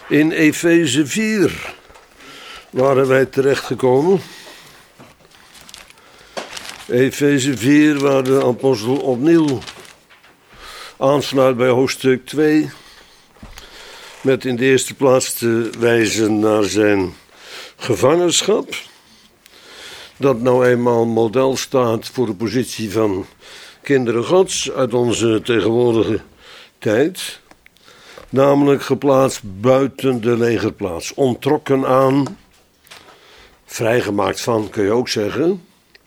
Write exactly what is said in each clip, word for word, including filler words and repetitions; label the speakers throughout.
Speaker 1: In Efeze vier waren wij terechtgekomen. Efeze vier, waar de apostel opnieuw aansluit bij hoofdstuk twee. Met in de eerste plaats te wijzen naar zijn gevangenschap. Dat nou eenmaal model staat voor de positie van kinderen Gods uit onze tegenwoordige tijd. Namelijk geplaatst buiten de legerplaats. Onttrokken aan, vrijgemaakt van, kun je ook zeggen.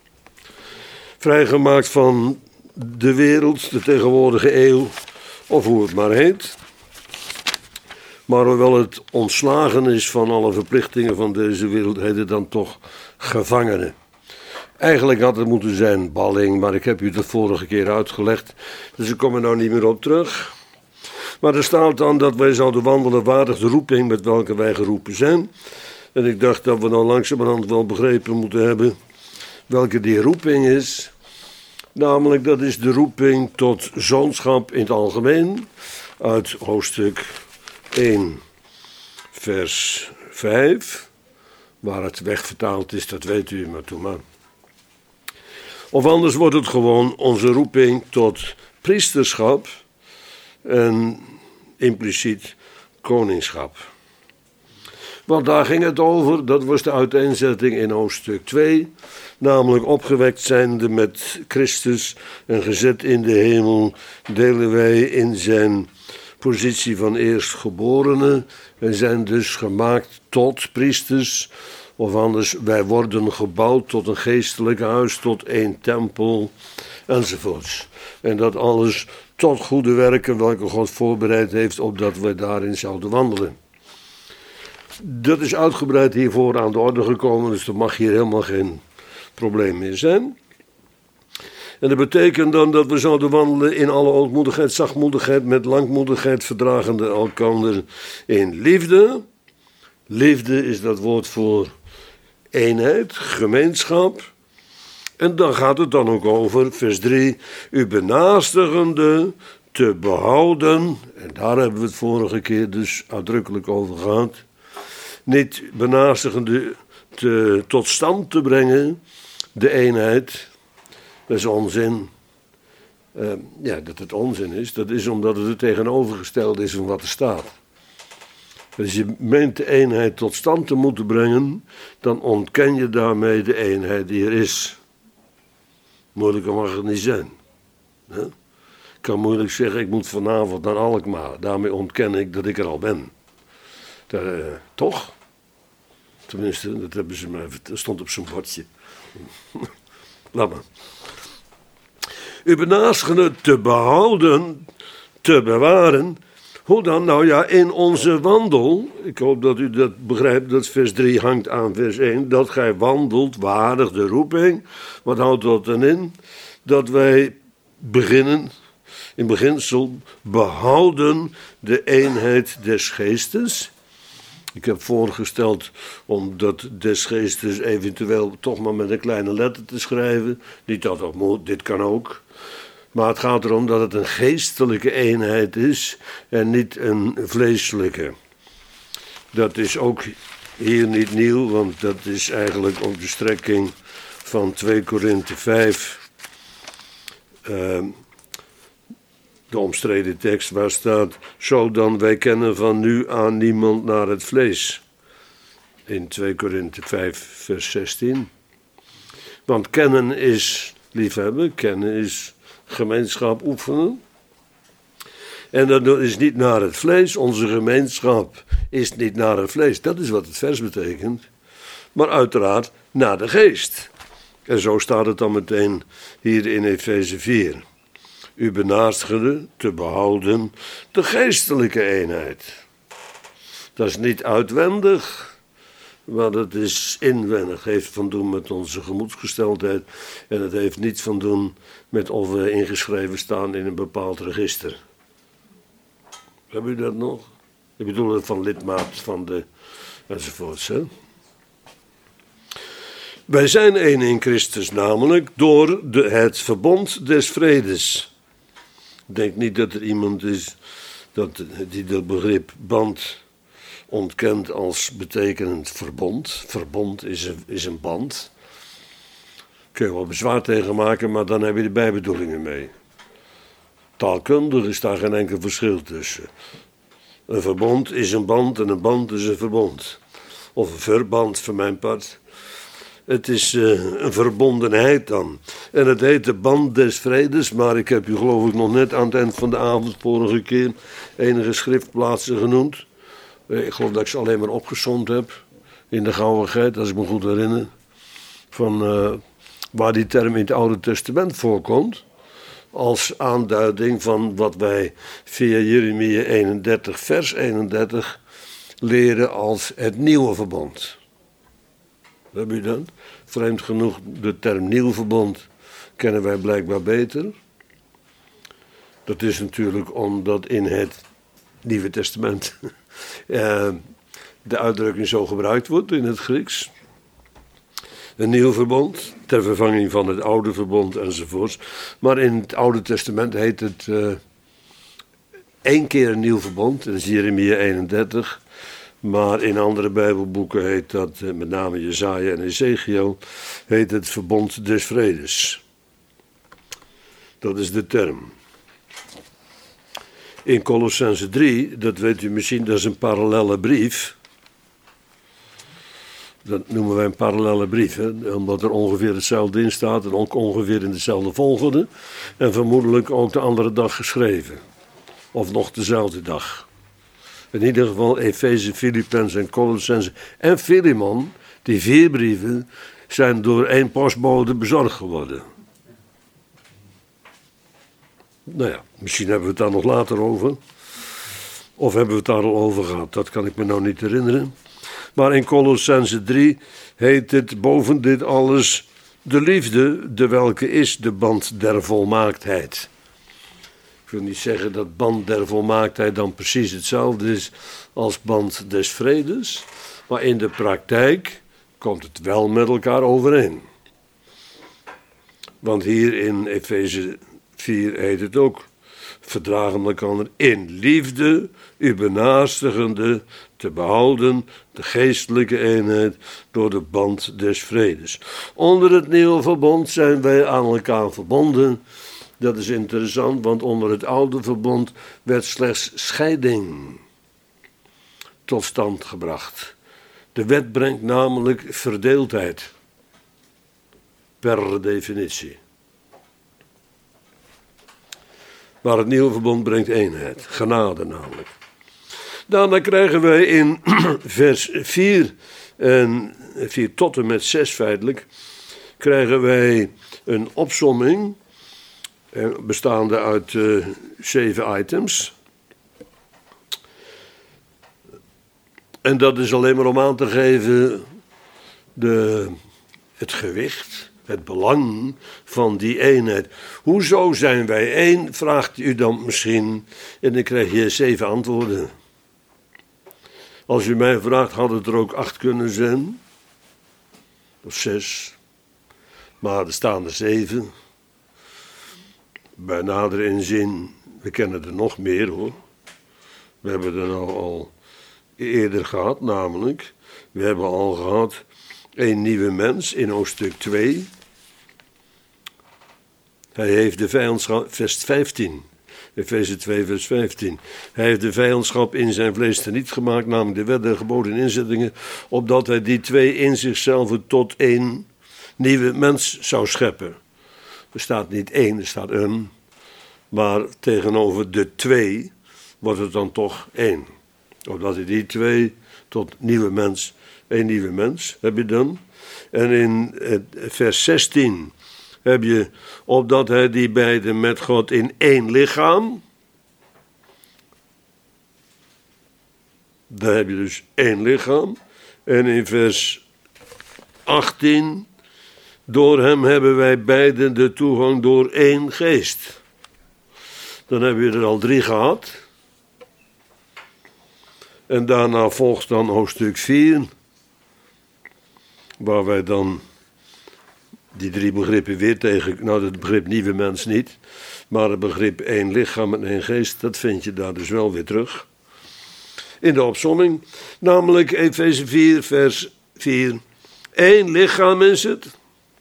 Speaker 1: Vrijgemaakt van de wereld, de tegenwoordige eeuw, of hoe het maar heet. Maar hoewel het ontslagen is van alle verplichtingen van deze wereld, heet het dan toch gevangenen. Eigenlijk had het moeten zijn balling, maar ik heb u dat vorige keer uitgelegd, dus ik kom er nou niet meer op terug. Maar er staat dan dat wij zouden wandelen waardig de roeping met welke wij geroepen zijn. En ik dacht dat we nou langzamerhand wel begrepen moeten hebben welke die roeping is. Namelijk, dat is de roeping tot zoonschap in het algemeen, uit hoofdstuk één, vers vijf. Waar het wegvertaald is, dat weet u maar toe maar. Of anders wordt het gewoon onze roeping tot priesterschap en impliciet koningschap. Want daar ging het over, dat was de uiteenzetting in hoofdstuk twee. Namelijk opgewekt zijnde met Christus en gezet in de hemel, delen wij in zijn positie van eerstgeborene en zijn dus gemaakt tot priesters. Of anders, wij worden gebouwd tot een geestelijk huis, tot één tempel enzovoorts. En dat alles tot goede werken welke God voorbereid heeft, opdat wij daarin zouden wandelen. Dat is uitgebreid hiervoor aan de orde gekomen, dus er mag hier helemaal geen probleem meer zijn. En dat betekent dan dat we zouden wandelen in alle ootmoedigheid, zachtmoedigheid, met langmoedigheid, verdragende elkander in liefde. Liefde is dat woord voor eenheid, gemeenschap. En dan gaat het dan ook over, vers drie, u benaastigende te behouden, en daar hebben we het vorige keer dus uitdrukkelijk over gehad, niet benaastigende te, tot stand te brengen, de eenheid, dat is onzin. Uh, ja, dat het onzin is, dat is omdat het het tegenovergestelde is van wat er staat. Als je meent de eenheid tot stand te moeten brengen, dan ontken je daarmee de eenheid die er is. Moeilijker mag het niet zijn. He? Ik kan moeilijk zeggen, ik moet vanavond naar Alkmaar. Daarmee ontken ik dat ik er al ben. Dat, uh, toch? Tenminste, dat hebben ze me even, dat stond op zo'n bordje. Laat maar. U benaastigende te behouden, te bewaren. Hoe dan? Nou ja, in onze wandel, ik hoop dat u dat begrijpt, dat vers drie hangt aan vers één, dat gij wandelt waardig de roeping. Wat houdt dat dan in? Dat wij beginnen, in beginsel, behouden de eenheid des geestes. Ik heb voorgesteld om dat des geestes eventueel toch maar met een kleine letter te schrijven. Niet dat dat moet, dit kan ook. Maar het gaat erom dat het een geestelijke eenheid is en niet een vleeselijke. Dat is ook hier niet nieuw, want dat is eigenlijk ook de strekking van twee Korinthe vijf. Uh, de omstreden tekst waar staat, zo dan wij kennen van nu aan niemand naar het vlees. In twee Korinthe vijf vers zestien. Want kennen is liefhebben, kennen is gemeenschap oefenen. En dat is niet naar het vlees. Onze gemeenschap is niet naar het vlees. Dat is wat het vers betekent. Maar uiteraard naar de geest. En zo staat het dan meteen hier in Efeze vier. U benaastigende te behouden de geestelijke eenheid. Dat is niet uitwendig, maar dat is inwendig. Het heeft van doen met onze gemoedsgesteldheid. En het heeft niets van doen met of we ingeschreven staan in een bepaald register. Heb u dat nog? Ik bedoel het van lidmaat van de enzovoorts. Hè? Wij zijn één in Christus, namelijk door de, het verbond des vredes. Ik denk niet dat er iemand is dat, die dat begrip band ontkend als betekenend verbond. Verbond is een, is een band. Kun je wel bezwaar tegen maken, maar dan heb je de bijbedoelingen mee. Taalkundig is daar geen enkel verschil tussen. Een verbond is een band en een band is een verbond. Of een verband, voor mijn part. Het is uh, een verbondenheid dan. En het heet de band des vredes, maar ik heb u geloof ik nog net aan het eind van de avond vorige keer enige schriftplaatsen genoemd. Ik geloof dat ik ze alleen maar opgesomd heb in de gauwigheid, als ik me goed herinner. Van uh, waar die term in het Oude Testament voorkomt. Als aanduiding van wat wij via Jeremia eenendertig vers eenendertig leren als het nieuwe verbond. Heb je dat? Vreemd genoeg, de term nieuw verbond kennen wij blijkbaar beter. Dat is natuurlijk omdat in het Nieuwe Testament eh, de uitdrukking zo gebruikt wordt in het Grieks. Een nieuw verbond, ter vervanging van het oude verbond enzovoorts. Maar in het Oude Testament heet het uh, één keer een nieuw verbond, dat is Jeremia eenendertig. Maar in andere Bijbelboeken heet dat, uh, met name Jesaja en Ezekiel, heet het verbond des vredes. Dat is de term. In Kolossenzen drie, dat weet u misschien, dat is een parallelle brief. Dat noemen wij een parallelle brief, hè? Omdat er ongeveer hetzelfde in staat en ook ongeveer in dezelfde volgorde. En vermoedelijk ook de andere dag geschreven. Of nog dezelfde dag. In ieder geval Efeze, Filippenzen en Colossenzen en Filemon, die vier brieven, zijn door één postbode bezorgd geworden. Nou ja, misschien hebben we het daar nog later over. Of hebben we het daar al over gehad, dat kan ik me nou niet herinneren. Maar in Kolossenzen drie heet het boven dit alles de liefde, de welke is de band der volmaaktheid. Ik wil niet zeggen dat band der volmaaktheid dan precies hetzelfde is als band des vredes, maar in de praktijk komt het wel met elkaar overeen. Want hier in Efeze vier heet het ook: verdragen elkaar in liefde, u benaarstigende, te behouden de geestelijke eenheid door de band des vredes. Onder het nieuwe verbond zijn wij aan elkaar verbonden. Dat is interessant, want onder het oude verbond werd slechts scheiding tot stand gebracht. De wet brengt namelijk verdeeldheid, per definitie. Maar het nieuwe verbond brengt eenheid, genade namelijk. Daarna krijgen wij in vers vier, en vier tot en met zes feitelijk, krijgen wij een opsomming, bestaande uit uh, zeven items. En dat is alleen maar om aan te geven de, het gewicht, het belang van die eenheid. Hoezo zijn wij één, vraagt u dan misschien, en dan krijg je zeven antwoorden. Als u mij vraagt, had het er ook acht kunnen zijn, of zes, maar er staan er zeven. Bij nader inzien, we kennen er nog meer hoor. We hebben er nou al eerder gehad, namelijk, we hebben al gehad een nieuwe mens in hoofdstuk twee. Hij heeft de vijandschap, vers vijftien, Efeze twee vers vijftien. Hij heeft de vijandschap in zijn vlees teniet gemaakt, namelijk de wet der geboden en inzettingen, opdat hij die twee in zichzelf tot één nieuwe mens zou scheppen. Er staat niet één, er staat een. Maar tegenover de twee wordt het dan toch één. Opdat hij die twee tot nieuwe mens, één nieuwe mens, heb je dan. En in het vers zestien heb je, opdat hij die beiden met God in één lichaam. Daar heb je dus één lichaam. En in vers achttien, door hem hebben wij beiden de toegang door één geest. Dan heb je er al drie gehad. En daarna volgt dan hoofdstuk vier, waar wij dan die drie begrippen weer tegen, nou het begrip nieuwe mens niet, maar het begrip één lichaam en één geest, dat vind je daar dus wel weer terug. in de opsomming. Namelijk Efeze vier, vers vier. Eén lichaam is het.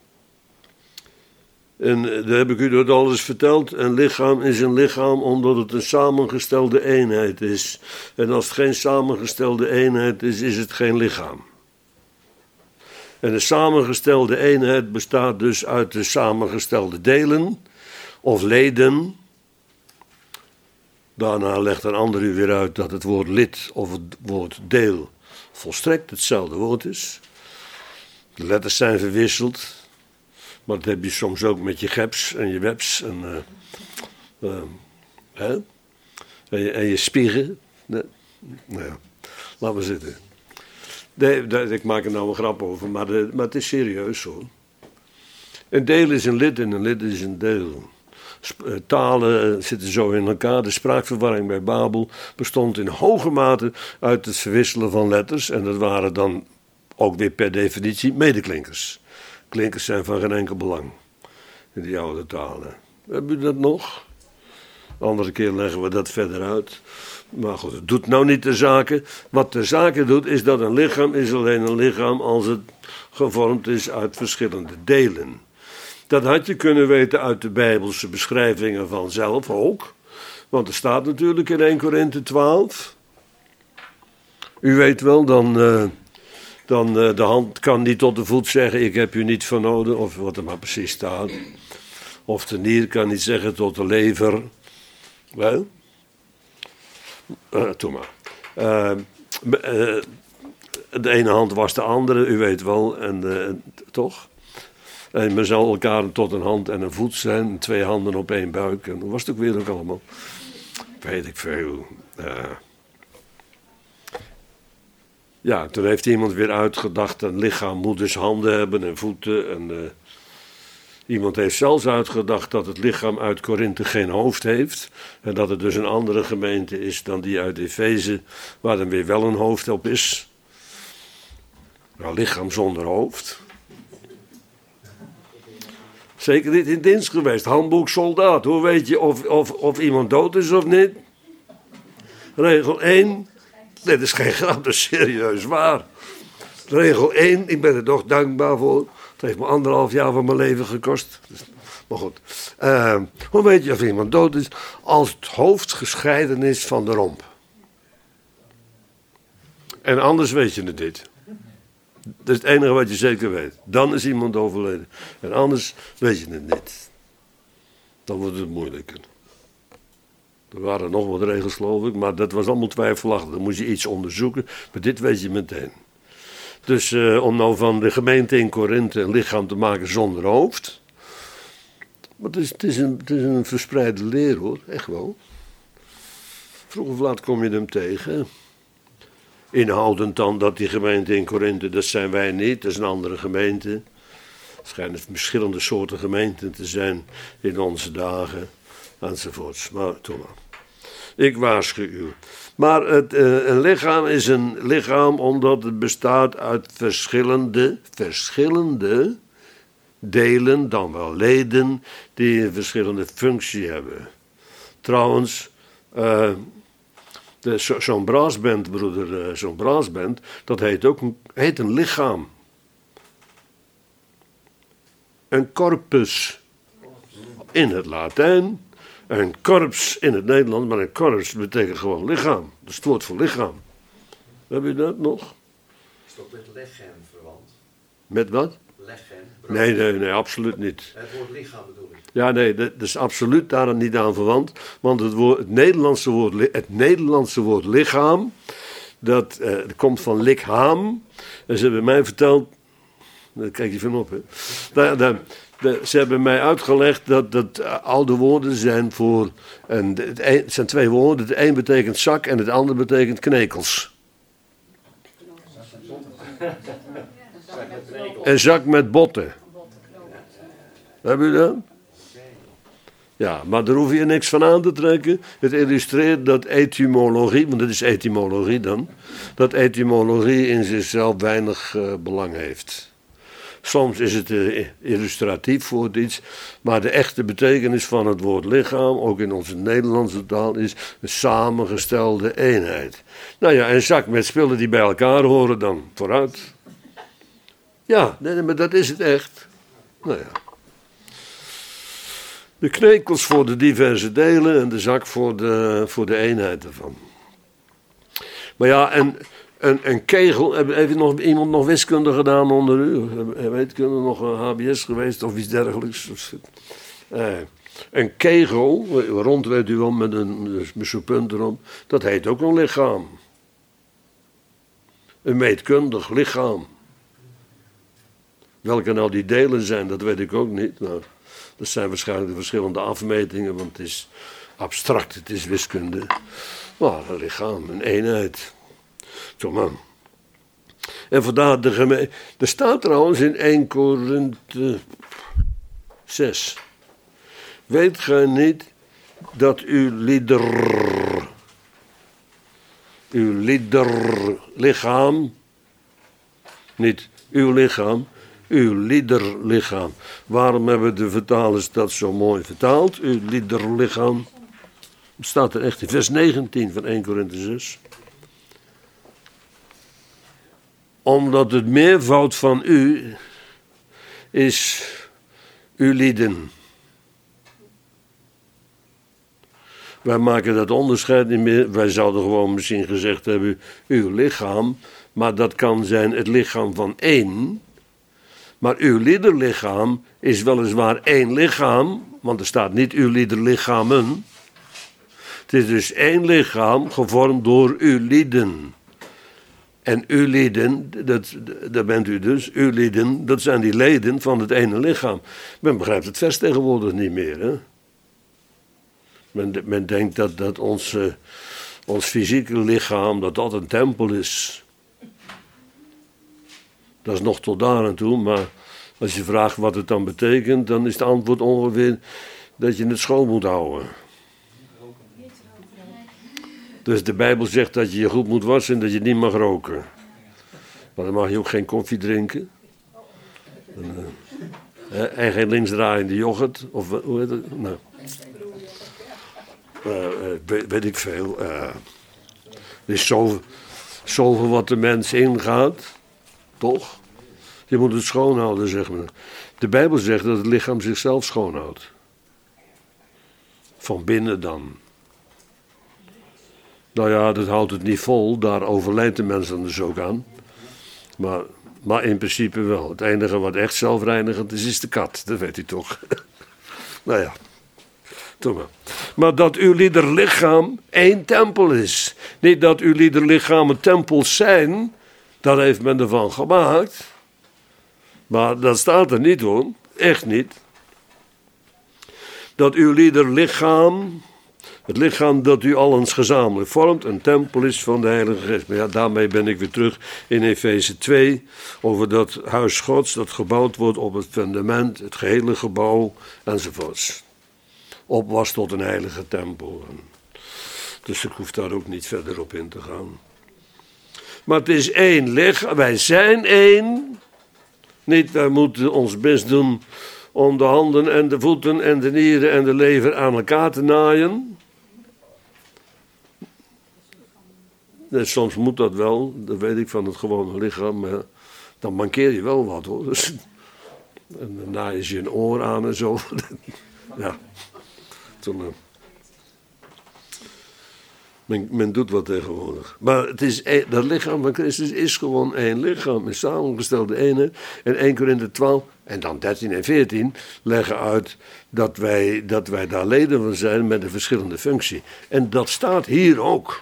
Speaker 1: En dat heb ik u dat alles verteld. Een lichaam is een lichaam omdat het een samengestelde eenheid is. En als het geen samengestelde eenheid is, is het geen lichaam. En een samengestelde eenheid bestaat dus uit de samengestelde delen of leden. Daarna legt een ander u weer uit dat het woord lid of het woord deel volstrekt hetzelfde woord is. De letters zijn verwisseld. Maar dat heb je soms ook met je geps en je webs en, uh, uh, hè? en, je, en je spieren. Nee. Nou ja, laten we zitten. Nee, daar, ik maak er nou een grap over, maar, de, maar het is serieus hoor. Een deel is een lid en een lid is een deel. Sp- uh, talen zitten zo in elkaar. De spraakverwarring bij Babel bestond in hoge mate uit het verwisselen van letters. En dat waren dan ook weer per definitie medeklinkers. Klinkers zijn van geen enkel belang in die oude talen. Hebben u dat nog? De andere keer leggen we dat verder uit. Maar goed, het doet nou niet de zaken. Wat de zaken doet, is dat een lichaam is alleen een lichaam als het gevormd is uit verschillende delen. Dat had je kunnen weten uit de Bijbelse beschrijvingen vanzelf ook. Want er staat natuurlijk in Eerste Korinthe twaalf. U weet wel, dan... Uh, Dan uh, de hand kan niet tot de voet zeggen, ik heb u niet vernoden, of wat er maar precies staat. Of de nier kan niet zeggen tot de lever. Wel? Uh, doe maar. Uh, uh, de ene hand was de andere, u weet wel, en uh, toch? En men zal elkaar tot een hand en een voet zijn, twee handen op één buik. En hoe was het ook weer ook allemaal? Weet ik veel. Uh, Ja, toen heeft iemand weer uitgedacht, een lichaam moet dus handen hebben en voeten. En, uh, iemand heeft zelfs uitgedacht dat het lichaam uit Korinthe geen hoofd heeft. En dat het dus een andere gemeente is dan die uit Efeze, waar dan weer wel een hoofd op is. Nou, lichaam zonder hoofd. Zeker niet in dienst geweest. Handboek soldaat. Hoe weet je of, of, of iemand dood is of niet? Regel één. Nee, dat is geen grap, dat is serieus waar. Regel één, ik ben er toch dankbaar voor. Het heeft me anderhalf jaar van mijn leven gekost. Maar goed. Uh, hoe weet je of iemand dood is? Als het hoofd gescheiden is van de romp. En anders weet je het niet. Dat is het enige wat je zeker weet. Dan is iemand overleden. En anders weet je het niet. Dan wordt het moeilijker. Er waren nog wat regels, geloof ik, maar dat was allemaal twijfelachtig. Dan moest je iets onderzoeken, maar dit weet je meteen. Dus uh, om nou van de gemeente in Korinthe een lichaam te maken zonder hoofd. Maar het is, het is, een, het is een verspreide leer hoor, echt wel. Vroeg of laat kom je hem tegen. Inhoudend dan dat die gemeente in Korinthe, dat zijn wij niet, dat is een andere gemeente. Er schijnen verschillende soorten gemeenten te zijn in onze dagen. Enzovoorts. Maar toch maar. Ik waarschuw u. Maar het, uh, een lichaam is een lichaam omdat het bestaat uit verschillende, verschillende delen, dan wel leden, die een verschillende functie hebben. Trouwens, uh, de, zo, zo'n brassband, broeder, uh, zo'n brassband, dat heet ook een, heet een lichaam. Een corpus in het Latijn. Een korps in het Nederlands, maar een korps betekent gewoon lichaam. Dat is het woord voor lichaam. Heb je dat nog?
Speaker 2: Is het ook met lechem verwant?
Speaker 1: Met wat?
Speaker 2: Lechem?
Speaker 1: Nee, nee, nee, absoluut niet.
Speaker 2: Het woord lichaam bedoel ik.
Speaker 1: Ja, nee, dat is absoluut daar niet aan verwant. Want het, woord, het, Nederlandse, woord, het Nederlandse woord lichaam, dat, uh, dat komt van lichaam. En ze hebben mij verteld, daar kijk je van op, hè. Daar, daar, De, ze hebben mij uitgelegd dat dat uh, oude woorden zijn voor... En het, een, het zijn twee woorden. Het een betekent zak en het andere betekent knekels. Een zak met botten. Heb je dat? Ja, maar daar hoef je niks van aan te trekken. Het illustreert dat etymologie, want dat is etymologie dan... dat etymologie in zichzelf weinig uh, belang heeft. Soms is het uh, illustratief voor iets, maar de echte betekenis van het woord lichaam, ook in onze Nederlandse taal, is een samengestelde eenheid. Nou ja, een zak met spullen die bij elkaar horen dan, vooruit. Ja, nee, maar dat is het echt. Nou ja. De knekels voor de diverse delen en de zak voor de, voor de eenheid ervan. Maar ja, en een, een kegel, heeft nog iemand nog wiskunde gedaan onder u? Weet je, nog een H B S geweest of iets dergelijks? Eh, een kegel, rond weet u wel, met een met zo'n punt erom, dat heet ook een lichaam. Een meetkundig lichaam. Welke nou die delen zijn, dat weet ik ook niet. Nou, dat zijn waarschijnlijk de verschillende afmetingen, want het is abstract, het is wiskunde. Maar een lichaam, een eenheid. Zo man. En vandaar de gemeente. Er staat trouwens in Eerste Korinthe zes. Weet gij niet dat uw lieder, uw liederlichaam, niet uw lichaam, uw liederlichaam. Waarom hebben de vertalers dat zo mooi vertaald? Uw liederlichaam. Het staat er echt in vers negentien van Eerste Korinthe zes. Omdat het meervoud van u is uw lieden. Wij maken dat onderscheid niet meer. Wij zouden gewoon misschien gezegd hebben uw lichaam. Maar dat kan zijn het lichaam van één. Maar uw liederlichaam is weliswaar één lichaam. Want er staat niet uw liederlichamen. Het is dus één lichaam gevormd door uw lieden. En uw lieden, dat, dat bent u dus, uw lieden, dat zijn die leden van het ene lichaam. Men begrijpt het vers tegenwoordig niet meer. Hè? Men, men denkt dat, dat ons, uh, ons fysieke lichaam, dat dat een tempel is. Dat is nog tot daar aan toe, maar als je vraagt wat het dan betekent, dan is het antwoord ongeveer dat je het schoon moet houden. Dus de Bijbel zegt dat je je goed moet wassen en dat je niet mag roken. Maar dan mag je ook geen koffie drinken. En, uh, en geen linksdraaiende yoghurt. Of hoe heet het? Nou. Uh, uh, weet, weet ik veel. Uh, er is zoveel, zoveel wat de mens ingaat. Toch? Je moet het schoonhouden, zeg maar. De Bijbel zegt dat het lichaam zichzelf schoonhoudt. Van binnen dan. Nou ja, dat houdt het niet vol. Daar overlijdt de mens dan dus ook aan. Maar, maar in principe wel. Het enige wat echt zelfreinigend is, is de kat. Dat weet u toch. Nou ja. Toch maar. Maar dat uw liederlichaam één tempel is. Niet dat uw liederlichamen tempels zijn. Dat heeft men ervan gemaakt. Maar dat staat er niet hoor. Echt niet. Dat uw liederlichaam, het lichaam dat u allen gezamenlijk vormt, een tempel is van de Heilige Geest. Maar ja, daarmee ben ik weer terug in Efeze twee. Over dat huis Gods dat gebouwd wordt op het fundament, het gehele gebouw enzovoorts. Op was tot een heilige tempel. Dus ik hoef daar ook niet verder op in te gaan. Maar het is één lichaam. Wij zijn één. Niet, wij moeten ons best doen om de handen en de voeten en de nieren en de lever aan elkaar te naaien. Nee, soms moet dat wel, dat weet ik van het gewone lichaam, maar dan mankeer je wel wat hoor. Dus, en dan naaien ze je een oor aan en zo. Ja, toen, men, men doet wat tegenwoordig. Maar het is, dat lichaam van Christus is gewoon één lichaam, een samengestelde eenheid. En Eerste Korinthe twaalf en dan dertien en veertien leggen uit dat wij, dat wij daar leden van zijn met een verschillende functie. En dat staat hier ook.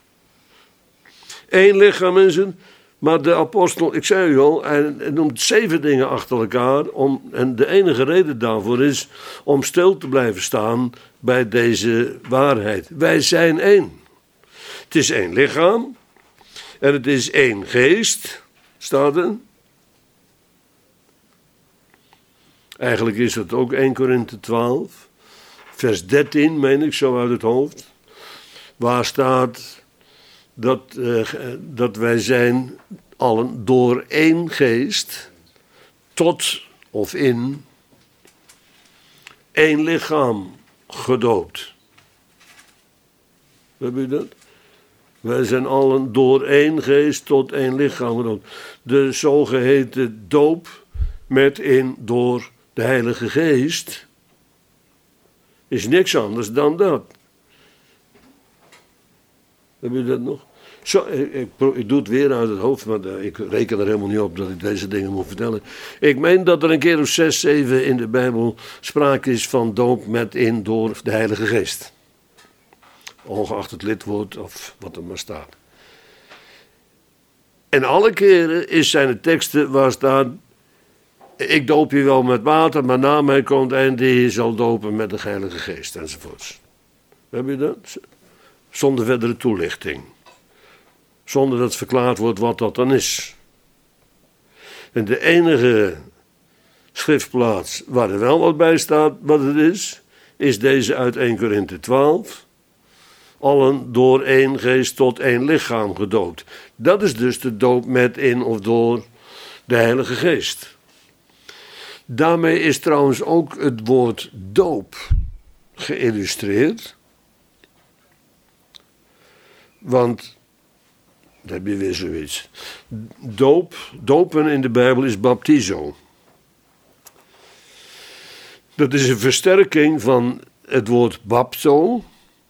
Speaker 1: Eén lichaam is het, maar de apostel, ik zei u al, hij noemt zeven dingen achter elkaar. Om, en de enige reden daarvoor is om stil te blijven staan bij deze waarheid. Wij zijn één. Het is één lichaam en het is één geest, staat er. Eigenlijk is dat ook Eerste Korinthe twaalf, vers dertien, meen ik zo uit het hoofd. Waar staat dat, uh, dat wij zijn allen door één geest tot of in één lichaam gedoopt. Heb je dat? Wij zijn allen door één geest tot één lichaam gedoopt. De zogeheten doop met in door de Heilige Geest is niks anders dan dat. Heb je dat nog? Zo, ik, ik, ik doe het weer uit het hoofd, maar ik reken er helemaal niet op dat ik deze dingen moet vertellen. Ik meen dat er een keer of zes, zeven in de Bijbel sprake is van doop met in door de Heilige Geest. Ongeacht het lidwoord of wat er maar staat. En alle keren is zijn de teksten waar staat: ik doop je wel met water, maar na mij komt en die zal dopen met de Heilige Geest, enzovoorts. Heb je dat? Zonder verdere toelichting. Zonder dat verklaard wordt wat dat dan is. En de enige schriftplaats waar er wel wat bij staat wat het is, is deze uit Eerste Korinthe twaalf. Allen door één geest tot één lichaam gedoopt. Dat is dus de doop met in of door de Heilige Geest. Daarmee is trouwens ook het woord doop geïllustreerd. Want, daar heb je weer zoiets. Doop, dopen in de Bijbel is baptizo. Dat is een versterking van het woord bapto.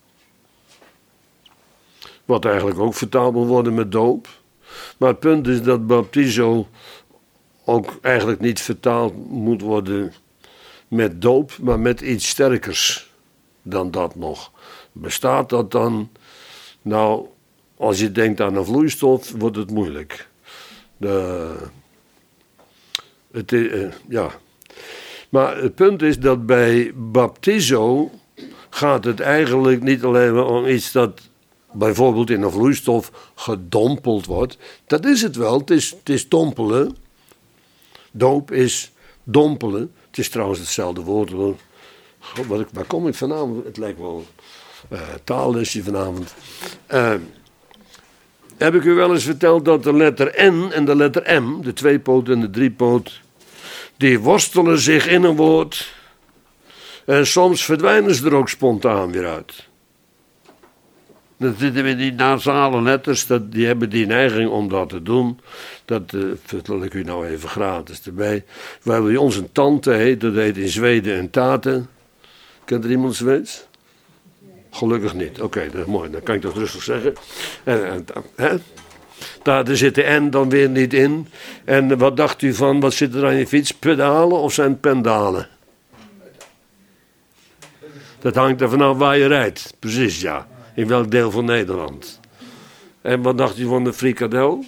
Speaker 1: Wat eigenlijk ook vertaald moet worden met doop. Maar het punt is dat baptizo ook eigenlijk niet vertaald moet worden met doop, maar met iets sterkers dan dat nog. Bestaat dat dan? Nou, als je denkt aan een vloeistof, wordt het moeilijk. De, het, uh, ja. Maar het punt is dat bij baptizo gaat het eigenlijk niet alleen maar om iets dat bijvoorbeeld in een vloeistof gedompeld wordt. Dat is het wel, het is, het is dompelen. Doop is dompelen. Het is trouwens hetzelfde woord. Hoor. God, waar, waar kom ik vanavond? Het lijkt wel uh, taallesje vanavond. Uh, heb ik u wel eens verteld dat de letter N en de letter M, de tweepoot en de driepoot, die worstelen zich in een woord. En soms verdwijnen ze er ook spontaan weer uit. Dan zitten we die nasale letters, dat, die hebben die neiging om dat te doen. Dat uh, vertel ik u nou even gratis erbij. We hebben bij ons een tante, heet, dat heet in Zweden een tate. Kent er iemand Zweeds? Gelukkig niet. Oké, okay, dat is mooi. Dan kan ik dat rustig zeggen. En, en, hè? Daar zit de N dan weer niet in. En wat dacht u van, wat zit er aan je fiets? Pedalen of zijn het pendalen? Dat hangt er vanaf waar je rijdt. Precies, ja. In welk deel van Nederland? En wat dacht u van de frikadel?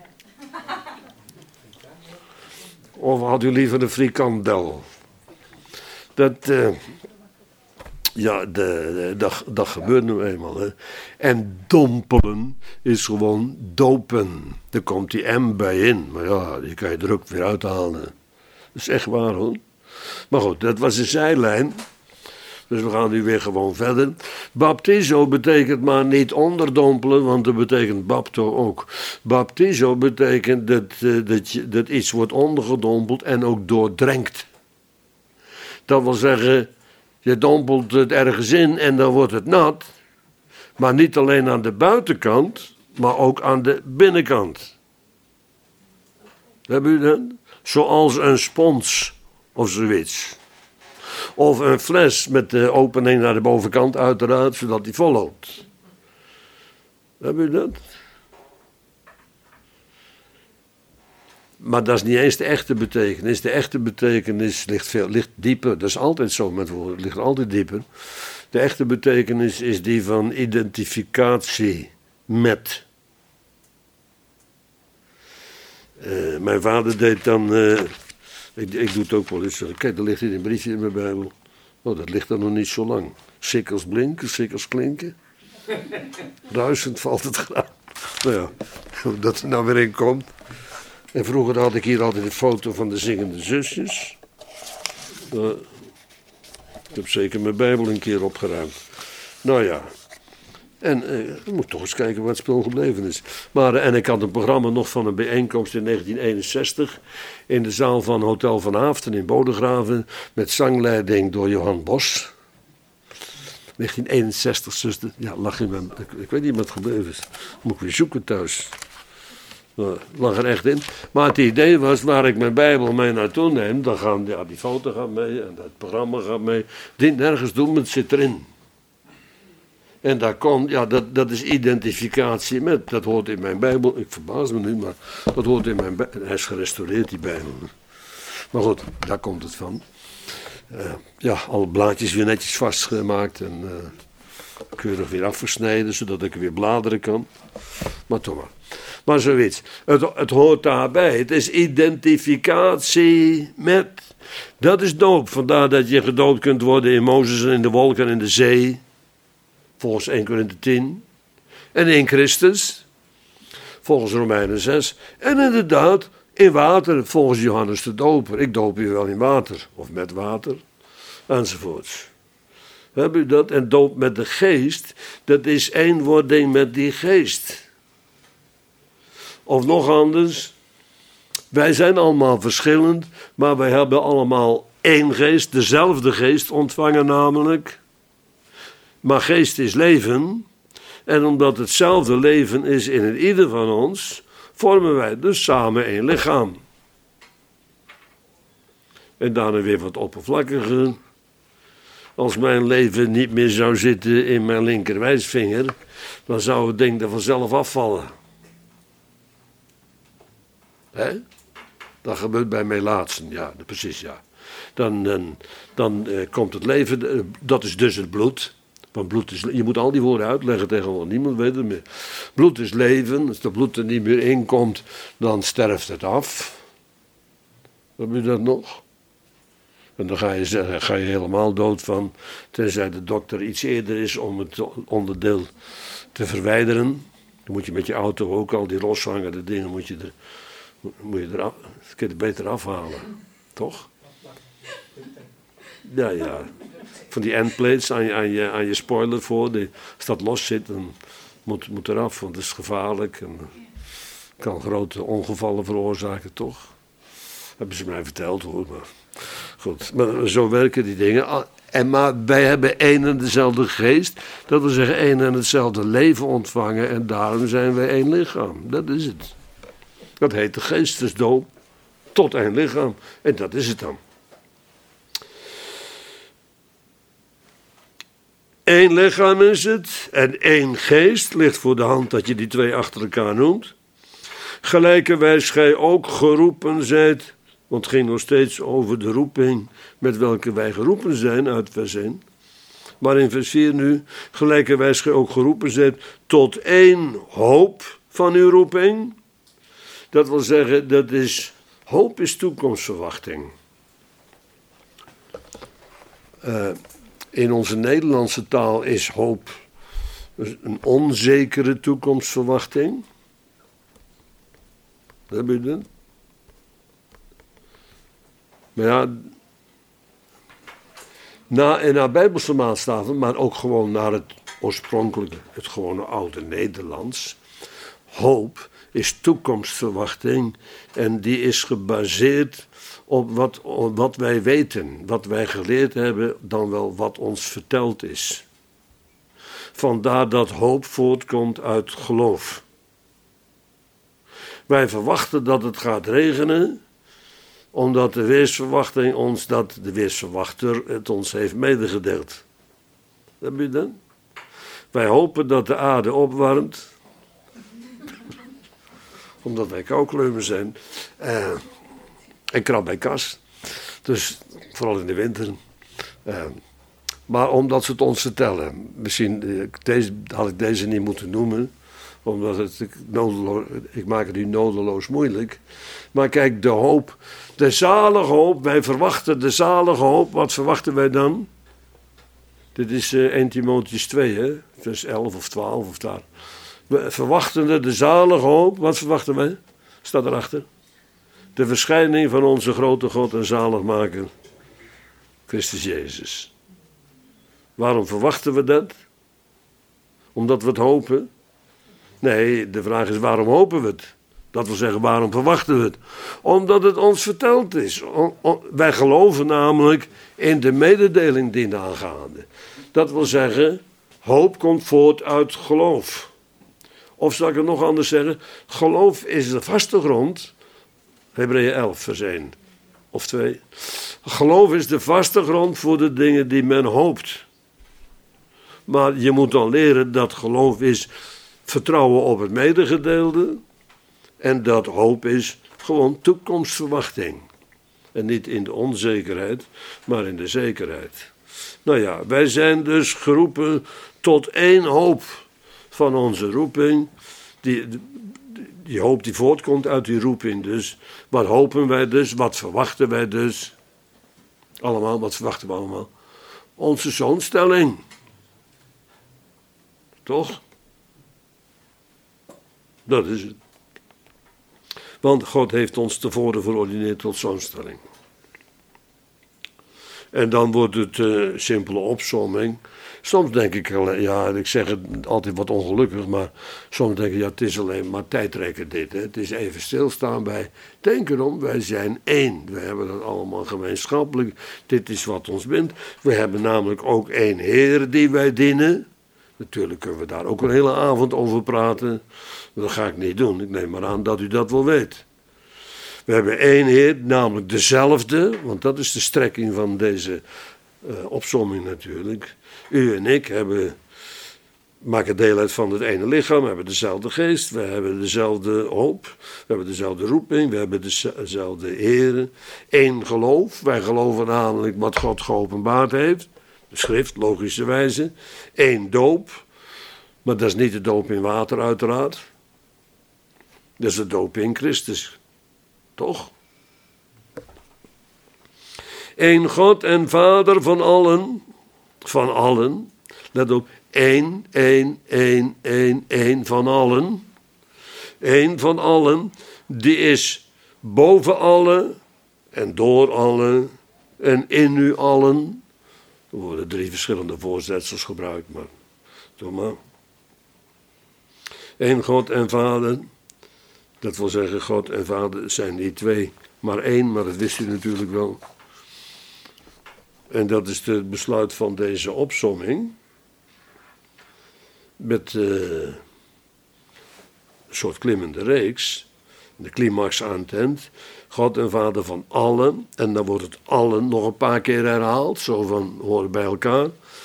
Speaker 1: Of had u liever de frikandel? Dat, uh, ja, de, de, dat, dat gebeurt nu eenmaal. Hè. En dompelen is gewoon dopen. Daar komt die M bij in. Maar ja, die kan je er ook weer uithalen. Dat is echt waar hoor. Maar goed, dat was een zijlijn. Dus we gaan nu weer gewoon verder. Baptizo betekent maar niet onderdompelen, want dat betekent bapto ook. Baptizo betekent dat, uh, dat, je, dat iets wordt ondergedompeld en ook doordrenkt. Dat wil zeggen, je dompelt het ergens in en dan wordt het nat. Maar niet alleen aan de buitenkant, maar ook aan de binnenkant. Hebben u dat? Zoals een spons of zoiets. Of een fles met de opening naar de bovenkant uiteraard, zodat die volloopt. Heb je dat? Maar dat is niet eens de echte betekenis. De echte betekenis ligt, veel, ligt dieper. Dat is altijd zo met woorden. Het ligt altijd dieper. De echte betekenis is die van identificatie met. Uh, mijn vader deed dan... Uh, Ik, ik doe het ook wel eens. Kijk, er ligt hier een briefje in mijn Bijbel. Oh, dat ligt er nog niet zo lang. Sikkels blinken, sikkels klinken. Ruisend valt het graan. Nou ja, hoe dat er nou weer in komt. En vroeger had ik hier altijd een foto van de zingende zusjes. Uh, ik heb zeker mijn Bijbel een keer opgeruimd. Nou ja, En uh, ik moet toch eens kijken wat het spul gebleven is. Maar, uh, en ik had een programma nog van een bijeenkomst in negentien eenenzestig... in de zaal van Hotel Van Haaften in Bodegraven... met zangleiding door Johan Bos. negentien eenenzestig, zuster. Ja, lag in mijn... Ik, ik weet niet wat het gebleven is. Moet ik weer zoeken thuis. Nou, lag er echt in. Maar het idee was, waar ik mijn Bijbel mee naartoe neem... dan gaan, ja, die foto gaat mee en het programma gaat mee. Dit nergens doen, maar het zit erin. En daar komt, ja, dat, dat is identificatie met. Dat hoort in mijn Bijbel. Ik verbaas me nu, maar dat hoort in mijn Bijbel. Hij is gerestaureerd, die Bijbel. Maar goed, daar komt het van. Uh, ja, alle blaadjes weer netjes vastgemaakt en uh, keurig weer afgesneden, zodat ik weer bladeren kan. Maar toch maar. Maar zoiets. Het, het hoort daarbij. Het is identificatie met. Dat is doop. Vandaar dat je gedoopt kunt worden in Mozes en in de wolken en in de zee. Volgens Eerste Korinthe tien. En in Christus. Volgens Romeinen zes. En inderdaad in water. Volgens Johannes de Doper. Ik doop je wel in water. Of met water. Enzovoorts. Heb u dat? En doop met de geest. Dat is eenwording met die geest. Of nog anders. Wij zijn allemaal verschillend. Maar wij hebben allemaal één geest. Dezelfde geest ontvangen namelijk. Maar geest is leven. En omdat hetzelfde leven is in ieder van ons, vormen wij dus samen één lichaam. En daarna weer wat oppervlakkiger. Als mijn leven niet meer zou zitten in mijn linkerwijsvinger, dan zou het ding er vanzelf afvallen. Hè? Dat gebeurt bij melaatsen, ja, precies, ja. Dan, dan, dan uh, komt het leven, uh, dat is dus het bloed. Want bloed is, je moet al die woorden uitleggen tegenwoordig, niemand weet het meer. Bloed is leven, als de bloed er niet meer in komt, dan sterft het af. Heb je dat nog? En dan ga je, zeggen, ga je helemaal dood van, tenzij de dokter iets eerder is om het onderdeel te verwijderen. Dan moet je met je auto ook al die loshangende dingen, moet je er, moet je er, af, kun je er beter afhalen. Toch? Ja, ja. Van die endplates aan je, aan je, aan je spoiler voor. Die, als dat los zit, dan moet, moet eraf, want het is gevaarlijk. En kan grote ongevallen veroorzaken, toch? Hebben ze mij verteld, hoor. Maar goed, maar zo werken die dingen. En maar wij hebben één en dezelfde geest. Dat wil zeggen, één en hetzelfde leven ontvangen. En daarom zijn wij één lichaam. Dat is het. Dat heet de geestesdoop. Tot één lichaam. En dat is het dan. Eén lichaam is het en één geest, ligt voor de hand dat je die twee achter elkaar noemt. Gelijkerwijs gij ook geroepen zijt, want het ging nog steeds over de roeping met welke wij geroepen zijn uit vers één. Maar in vers vier nu, gelijkerwijs gij ook geroepen zijt tot één hoop van uw roeping. Dat wil zeggen, dat is, hoop is toekomstverwachting. Uh, In onze Nederlandse taal is hoop een onzekere toekomstverwachting. Heb je dat? Maar ja, na, en naar Bijbelse maatstaven, maar ook gewoon naar het oorspronkelijke, het gewone oude Nederlands. Hoop is toekomstverwachting en die is gebaseerd op wat, op wat wij weten, wat wij geleerd hebben, dan wel wat ons verteld is. Vandaar dat hoop voortkomt uit geloof. Wij verwachten dat het gaat regenen, omdat de weersverwachting ons dat, de weersverwachter het ons heeft medegedeeld. Heb je dat? Wij hopen dat de aarde opwarmt, omdat wij koukleumers zijn. Uh, En krab bij kas. Dus vooral in de winter. Uh, maar omdat ze het ons vertellen. Misschien uh, deze, had ik deze niet moeten noemen. Omdat het, ik, nodeloos, ik maak het nu nodeloos moeilijk. Maar kijk, de hoop. De zalige hoop. Wij verwachten de zalige hoop. Wat verwachten wij dan? Dit is uh, Eerste Timotheüs twee, hè? Vers elf of twaalf of daar. We verwachten de zalige hoop. Wat verwachten wij? Staat erachter. De verschijning van onze grote God en zaligmaker, Christus Jezus. Waarom verwachten we dat? Omdat we het hopen? Nee, de vraag is waarom hopen we het? Dat wil zeggen, waarom verwachten we het? Omdat het ons verteld is. O, o, wij geloven namelijk in de mededeling die aangaande. Dat wil zeggen, hoop komt voort uit geloof. Of zal ik het nog anders zeggen? Geloof is de vaste grond. Hebreeën elf vers één of twee. Geloof is de vaste grond voor de dingen die men hoopt. Maar je moet dan leren dat geloof is vertrouwen op het medegedeelde. En dat hoop is gewoon toekomstverwachting. En niet in de onzekerheid, maar in de zekerheid. Nou ja, wij zijn dus geroepen tot één hoop van onze roeping. Die, die hoop die voortkomt uit die roeping dus. Wat hopen wij dus? Wat verwachten wij dus? Allemaal, wat verwachten we allemaal? Onze zoonstelling. Toch? Dat is het. Want God heeft ons tevoren verordineerd tot zoonstelling. En dan wordt het uh, simpele opsomming. Soms denk ik, ja, ik zeg het altijd wat ongelukkig, maar soms denk ik, ja, het is alleen maar tijdrekken dit. Hè. Het is even stilstaan bij, denk erom, wij zijn één. We hebben dat allemaal gemeenschappelijk. Dit is wat ons bindt. We hebben namelijk ook één Heer die wij dienen. Natuurlijk kunnen we daar ook een hele avond over praten. Dat ga ik niet doen. Ik neem maar aan dat u dat wel weet. We hebben één Heer, namelijk dezelfde. Want dat is de strekking van deze uh, opsomming natuurlijk. U en ik hebben, maken deel uit van het ene lichaam. We hebben dezelfde geest. We hebben dezelfde hoop. We hebben dezelfde roeping. We hebben dezelfde Heer. Eén geloof. Wij geloven namelijk wat God geopenbaard heeft. De schrift, logischerwijze. Eén doop. Maar dat is niet de doop in water uiteraard. Dat is de doop in Christus. Toch? Eén God en Vader van allen. Van allen. Let op. Eén, één, één, één, één van allen. Eén van allen. Die is boven allen. En door allen. En in u allen. Er worden drie verschillende voorzetsels gebruikt, maar doe maar. Eén God en Vader. Dat wil zeggen, God en Vader zijn niet twee, maar één, maar dat wist u natuurlijk wel. En dat is het besluit van deze opsomming. Met uh, een soort klimmende reeks. De climax aantent. God en Vader van allen. En dan wordt het allen nog een paar keer herhaald. Zo van, horen bij elkaar.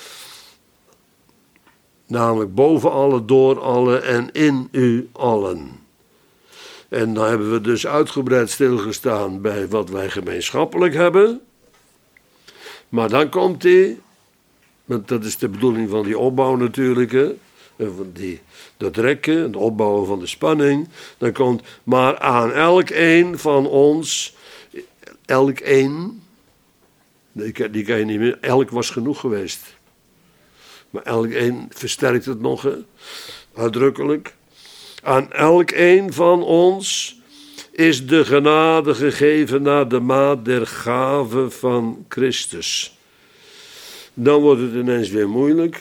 Speaker 1: Namelijk boven allen, door allen en in u allen. En dan hebben we dus uitgebreid stilgestaan bij wat wij gemeenschappelijk hebben. Maar dan komt die, want dat is de bedoeling van die opbouw natuurlijk, hè. Van die, dat rekken, het opbouwen van de spanning. Dan komt, maar aan elk een van ons, elk een, die, die kan je niet meer, elk was genoeg geweest. Maar elk een versterkt het nog, hè, uitdrukkelijk. Aan elk een van ons is de genade gegeven naar de maat der gave van Christus. Dan wordt het ineens weer moeilijk.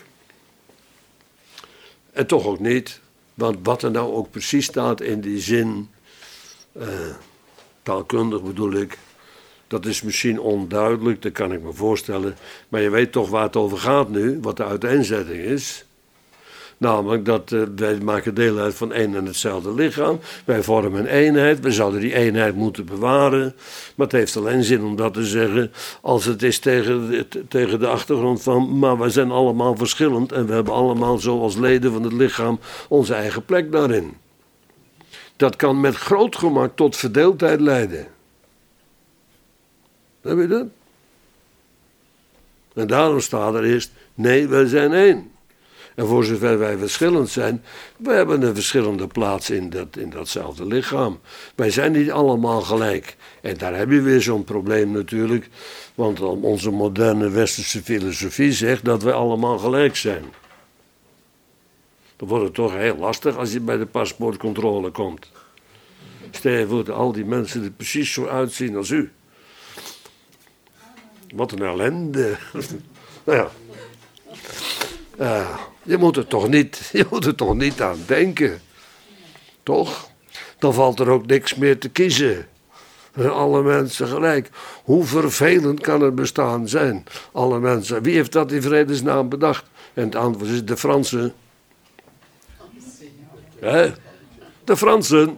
Speaker 1: En toch ook niet, want wat er nou ook precies staat in die zin, uh, taalkundig bedoel ik, dat is misschien onduidelijk, dat kan ik me voorstellen. Maar je weet toch waar het over gaat nu, wat de uiteenzetting is. Namelijk dat uh, wij maken deel uit van één en hetzelfde lichaam. Wij vormen een eenheid. We zouden die eenheid moeten bewaren. Maar het heeft alleen zin om dat te zeggen als het is tegen de, tegen de achtergrond van, maar wij zijn allemaal verschillend en we hebben allemaal zoals leden van het lichaam onze eigen plek daarin. Dat kan met groot gemak tot verdeeldheid leiden. Heb je dat? En daarom staat er eerst, nee, wij zijn één. En voor zover wij verschillend zijn, we hebben een verschillende plaats in, dat, in datzelfde lichaam. Wij zijn niet allemaal gelijk. En daar heb je weer zo'n probleem natuurlijk. Want onze moderne westerse filosofie zegt dat wij allemaal gelijk zijn. Dan wordt het toch heel lastig als je bij de paspoortcontrole komt. Stel je voor dat al die mensen er precies zo uitzien als u. Wat een ellende. Nou ja. Uh, Je moet er toch niet, je moet er toch niet aan denken. Toch? Dan valt er ook niks meer te kiezen. Alle mensen gelijk. Hoe vervelend kan het bestaan zijn? Alle mensen. Wie heeft dat in vredesnaam bedacht? En het antwoord is de Fransen. Hè? De Fransen.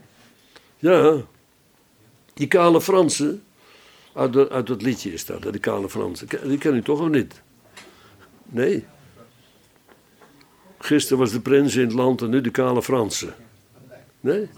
Speaker 1: Ja. Die kale Fransen. Uit, de, uit het liedje is dat, die kale Fransen. Die ken u toch of niet? Nee. Gisteren was de prins in het land en nu de kale Fransen. Nee?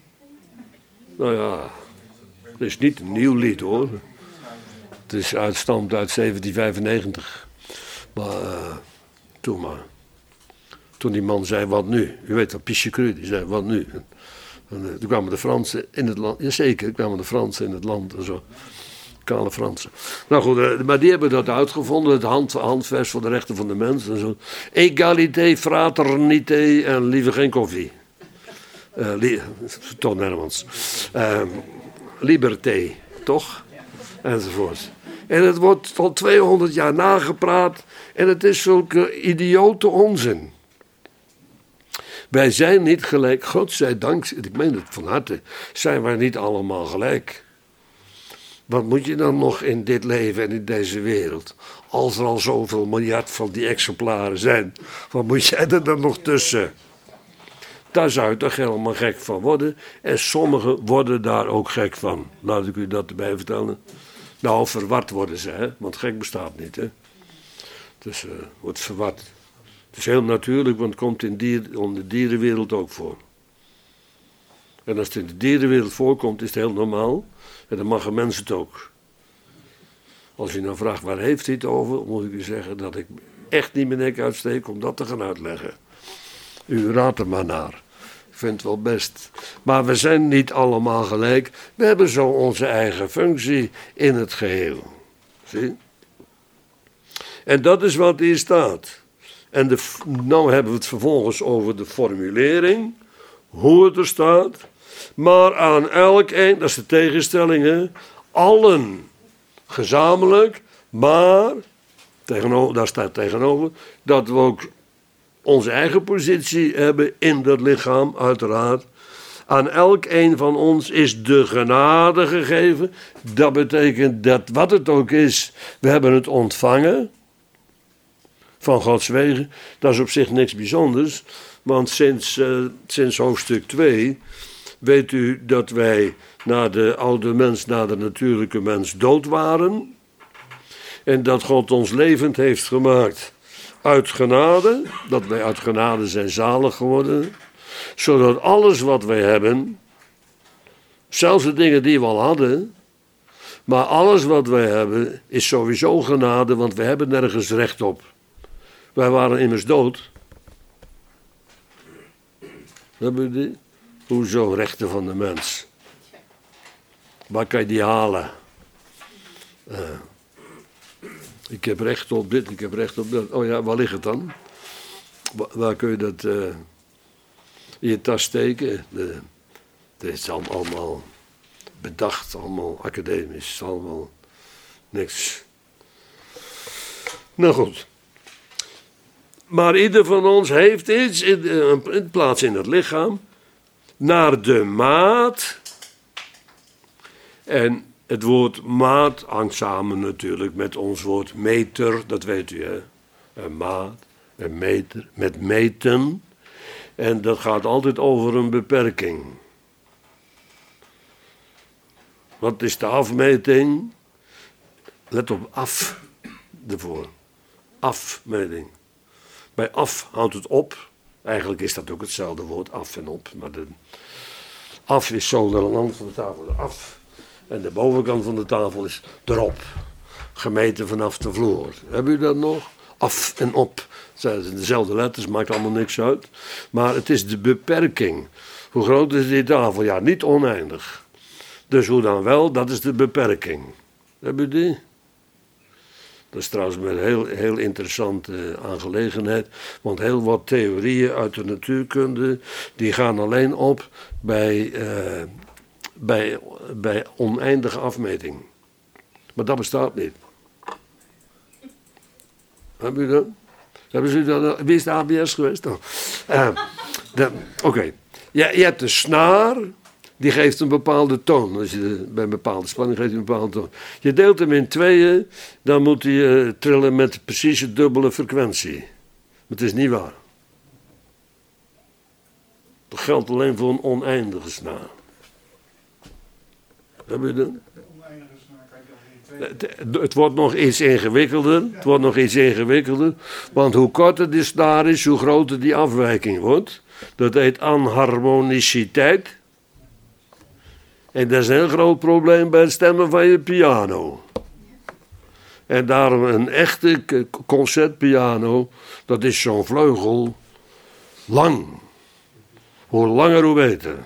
Speaker 1: Nou ja, het is niet een nieuw lied hoor. Het is uitstamt uit zeventien vijfennegentig. Maar uh, toen maar. Toen die man zei, wat nu? U weet dat, Pichecru, die zei, wat nu? En, en, uh, toen kwamen de Fransen in het land. Jazeker, toen kwamen de Fransen in het land en zo. Kale Fransen. Nou goed, uh, maar die hebben dat uitgevonden. Het hand, handvest voor de rechten van de mens. En zo. Egalité, fraternité en liever geen koffie. Uh, li- Ton Hermans. Uh, liberté, toch? Enzovoort. En het wordt al tweehonderd jaar nagepraat. En het is zulke idiote onzin. Wij zijn niet gelijk. Godzijdank, ik meen het van harte, zijn wij niet allemaal gelijk. Wat moet je dan nog in dit leven en in deze wereld? Als er al zoveel miljard van die exemplaren zijn. Wat moet jij er dan nog tussen? Daar zou je toch helemaal gek van worden. En sommigen worden daar ook gek van. Laat ik u dat erbij vertellen. Nou, verward worden ze, hè? Want gek bestaat niet, hè? Dus uh, wordt verward. Het is heel natuurlijk, want het komt in, dier, in de dierenwereld ook voor. En als het in de dierenwereld voorkomt, is het heel normaal. En dan mag een mens het ook. Als u nou vraagt, waar heeft hij het over? Moet ik u zeggen dat ik echt niet mijn nek uitsteek om dat te gaan uitleggen. U raadt er maar naar. Ik vind het wel best. Maar we zijn niet allemaal gelijk. We hebben zo onze eigen functie in het geheel. Zie? En dat is wat hier staat. En de, nou hebben we het vervolgens over de formulering. Hoe het er staat. Maar aan elk een, dat is de tegenstelling, hè, allen gezamenlijk, maar, tegenover, daar staat tegenover, dat we ook onze eigen positie hebben in dat lichaam, uiteraard. Aan elk een van ons is de genade gegeven. Dat betekent dat wat het ook is, we hebben het ontvangen van Gods wegen. Dat is op zich niks bijzonders, want sinds, uh, sinds hoofdstuk twee weet u dat wij na de oude mens, na de natuurlijke mens dood waren. En dat God ons levend heeft gemaakt uit genade. Dat wij uit genade zijn zalig geworden. Zodat alles wat wij hebben, zelfs de dingen die we al hadden, maar alles wat wij hebben is sowieso genade, want we hebben nergens recht op. Wij waren immers dood. Hebben we die? Hoezo rechten van de mens? Waar kan je die halen? Uh, ik heb recht op dit, ik heb recht op dat. Oh ja, waar ligt het dan? Waar, waar kun je dat uh, in je tas steken? De, dit is allemaal bedacht, allemaal academisch, allemaal niks. Nou goed. Maar ieder van ons heeft iets, in, een plaats in het lichaam, naar de maat. En het woord maat hangt samen natuurlijk met ons woord meter, dat weet u hè. Een maat, een meter, met meten. En dat gaat altijd over een beperking. Wat is de afmeting? Let op af ervoor. Afmeting. Bij af houdt het op. Eigenlijk is dat ook hetzelfde woord, af en op. Maar de af is zo de rand van de tafel af. En de bovenkant van de tafel is erop. Gemeten vanaf de vloer. Hebben u dat nog? Af en op. Het zijn dezelfde letters, maakt allemaal niks uit. Maar het is de beperking. Hoe groot is die tafel? Ja, niet oneindig. Dus hoe dan wel? Dat is de beperking. Hebben u die? Dat is trouwens een heel, heel interessante aangelegenheid. Want heel wat theorieën uit de natuurkunde, die gaan alleen op bij, uh, bij, bij oneindige afmeting. Maar dat bestaat niet. Heb u dat? Hebben ze dat, wie is de A B S geweest? Oh. Uh, Oké, okay. je, je hebt een snaar, die geeft een bepaalde toon. Als je bij een bepaalde spanning geeft hij een bepaalde toon. Je deelt hem in tweeën, dan moet hij uh, trillen met precies de dubbele frequentie. Maar het is niet waar. Dat geldt alleen voor een oneindige snaar. Heb je dat? Het, het wordt nog iets ingewikkelder. Het wordt nog iets ingewikkelder. Want hoe korter die snaar is, hoe groter die afwijking wordt. Dat heet anharmoniciteit. En dat is een heel groot probleem bij het stemmen van je piano. En daarom een echte concertpiano, dat is zo'n vleugel lang. Hoe langer, hoe beter.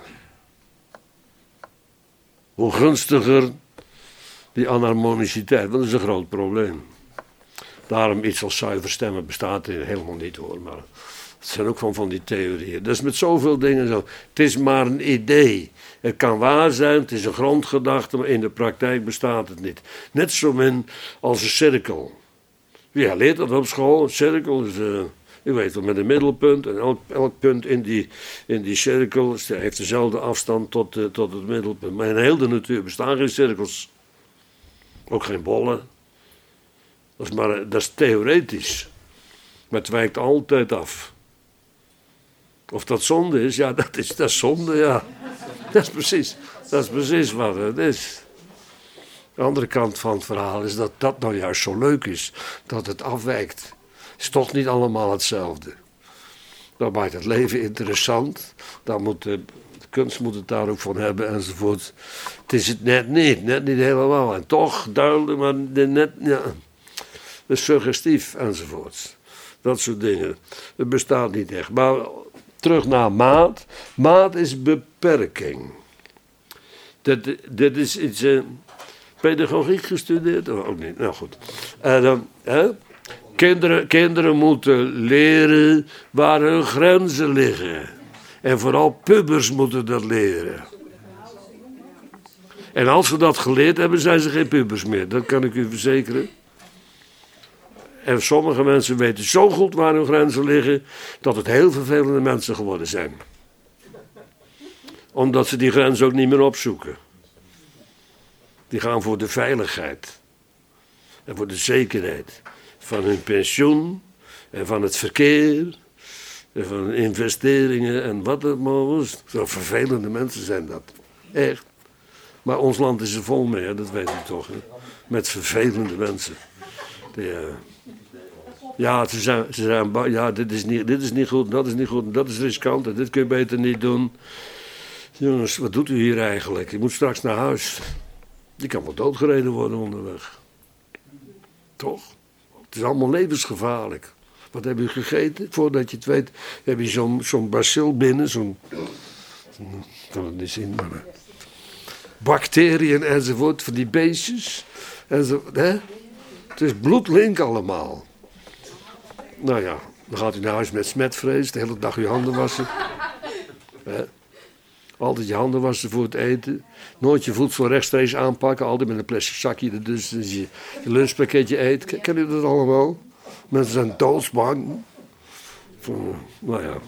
Speaker 1: Hoe gunstiger die anharmoniciteit, dat is een groot probleem. Daarom iets als zuiver stemmen bestaat er helemaal niet hoor, maar het zijn ook van, van die theorieën. Dat is met zoveel dingen zo. Het is maar een idee. Het kan waar zijn, het is een grondgedachte, maar in de praktijk bestaat het niet. Net zo min als een cirkel. Wie leert dat op school? Een cirkel is, uh, u weet wel, met een middelpunt. En elk, elk punt in die, in die cirkel heeft dezelfde afstand tot, uh, tot het middelpunt. Maar in heel de natuur bestaan geen cirkels. Ook geen bollen. Dat is, maar, dat is theoretisch. Maar het wijkt altijd af. Of dat zonde is, ja, dat is, dat is zonde, ja. Dat is precies, dat is precies wat het is. De andere kant van het verhaal is dat dat nou juist zo leuk is. Dat het afwijkt. Het is toch niet allemaal hetzelfde. Dat maakt het leven interessant. Dan moet de, de kunst moet het daar ook van hebben enzovoort. Het is het net niet, net niet helemaal. En toch duidelijk, maar net, ja. Het is suggestief enzovoort. Dat soort dingen. Het bestaat niet echt. Maar terug naar maat. Maat is beperking. Dat, dit is iets... Uh, pedagogiek gestudeerd? Of ook niet? Nou goed. En dan... Uh, kinderen, kinderen moeten leren waar hun grenzen liggen. En vooral pubers moeten dat leren. En als ze dat geleerd hebben, zijn ze geen pubers meer. Dat kan ik u verzekeren. En sommige mensen weten zo goed waar hun grenzen liggen, dat het heel vervelende mensen geworden zijn. Omdat ze die grens ook niet meer opzoeken. Die gaan voor de veiligheid. En voor de zekerheid. Van hun pensioen. En van het verkeer. En van investeringen en wat het maar was. Zo vervelende mensen zijn dat. Echt. Maar ons land is er vol mee, hè? Dat weet u toch. Hè? Met vervelende mensen. Die, uh, ja, ze zijn, ze zijn ja dit, is niet, dit is niet goed, dat is niet goed, dat is riskant en dit kun je beter niet doen. Jongens, wat doet u hier eigenlijk? Je moet straks naar huis. Je kan wel doodgereden worden onderweg. Toch? Het is allemaal levensgevaarlijk. Wat heb je gegeten? Voordat je het weet, heb je zo'n zo'n bacil binnen, zo'n... Ik kan het niet zien, maar... Bacteriën enzovoort, van die beestjes. Enzovoort, hè? Het is bloedlink allemaal. Nou ja, dan gaat u naar huis met smetvrees, de hele dag uw handen wassen. Hè? Altijd je handen wassen voor het eten. Nooit je voedsel rechtstreeks aanpakken, altijd met een plastic zakje er dus, dus je, je lunchpakketje eet. Ken je dat allemaal? Mensen zijn doodsbang. Van, nou ja.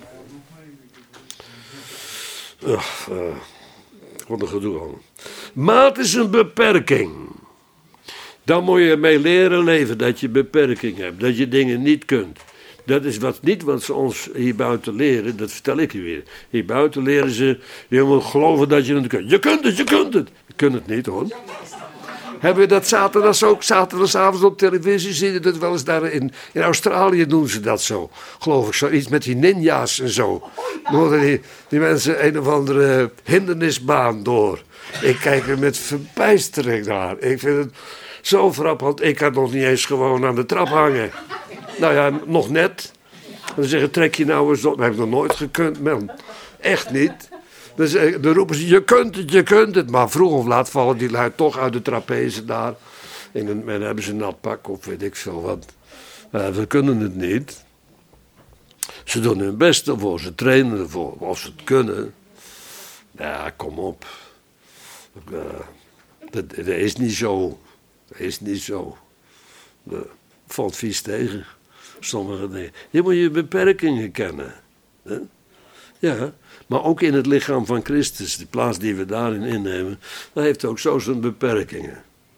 Speaker 1: Uh, uh, wat een gedoe allemaal. Maat is een beperking. Dan moet je mee leren leven dat je beperking hebt. Dat je dingen niet kunt. Dat is wat, niet wat ze ons hier buiten leren. Dat vertel ik je weer. Hier buiten leren ze. Je moet geloven dat je het kunt. Je kunt het, je kunt het. Je kunt het niet hoor. Hebben we dat zaterdags ook? Zaterdagavond op televisie zie je dat wel eens daar in, in Australië doen ze dat zo. Geloof ik, zoiets met die ninja's en zo. Dan moeten die, die mensen een of andere hindernisbaan door. Ik kijk er met verbijstering naar. Ik vind het zo frappant. Ik kan nog niet eens gewoon aan de trap hangen. Nou ja, nog net. Dan zeggen, trek je nou eens op. Dat heb ik nog nooit gekund, man. Echt niet. Dus, dan roepen ze, je kunt het, je kunt het. Maar vroeg of laat vallen die lui toch uit de trapeze daar. En dan hebben ze een nat pak of weet ik veel wat. Uh, we kunnen het niet. Ze doen hun best ervoor, ze trainen ervoor. Of ze het kunnen. Ja, kom op. Uh, dat, dat is niet zo. Dat is niet zo. Dat valt vies tegen. sommige dingen. Je moet je beperkingen kennen. Hè? Ja, maar ook in het lichaam van Christus, de plaats die we daarin innemen, dat heeft ook zo zijn beperkingen.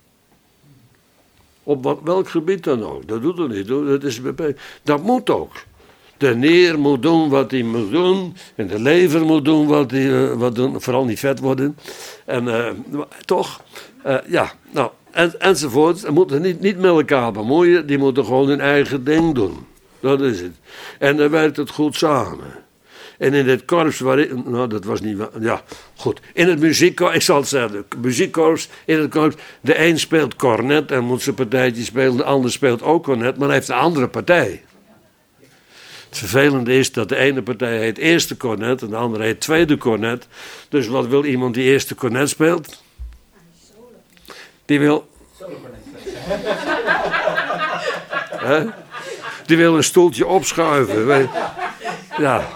Speaker 1: Op wat, welk gebied dan ook, dat doet er niet, hoor. Dat is beperkt. Dat moet ook. De nier moet doen wat hij moet doen. En de lever moet doen wat hij uh, wat doen. Vooral niet vet worden. En uh, toch, uh, ja, nou, en, enzovoort. Ze moeten niet, niet met elkaar bemoeien. Die moeten gewoon hun eigen ding doen. Dat is het. En dan werkt het goed samen. En in het korps waar ik, nou dat was niet, ja goed. In het muziekkorps, ik zal het zeggen, muziekkorps, in het korps, de een speelt cornet en moet zijn partijtje spelen, de ander speelt ook cornet, maar hij heeft een andere partij. Het vervelende is dat de ene partij heet eerste cornet en de andere heet tweede cornet. Dus wat wil iemand die eerste cornet speelt? Die wil... Hè? Die wil een stoeltje opschuiven. Ja.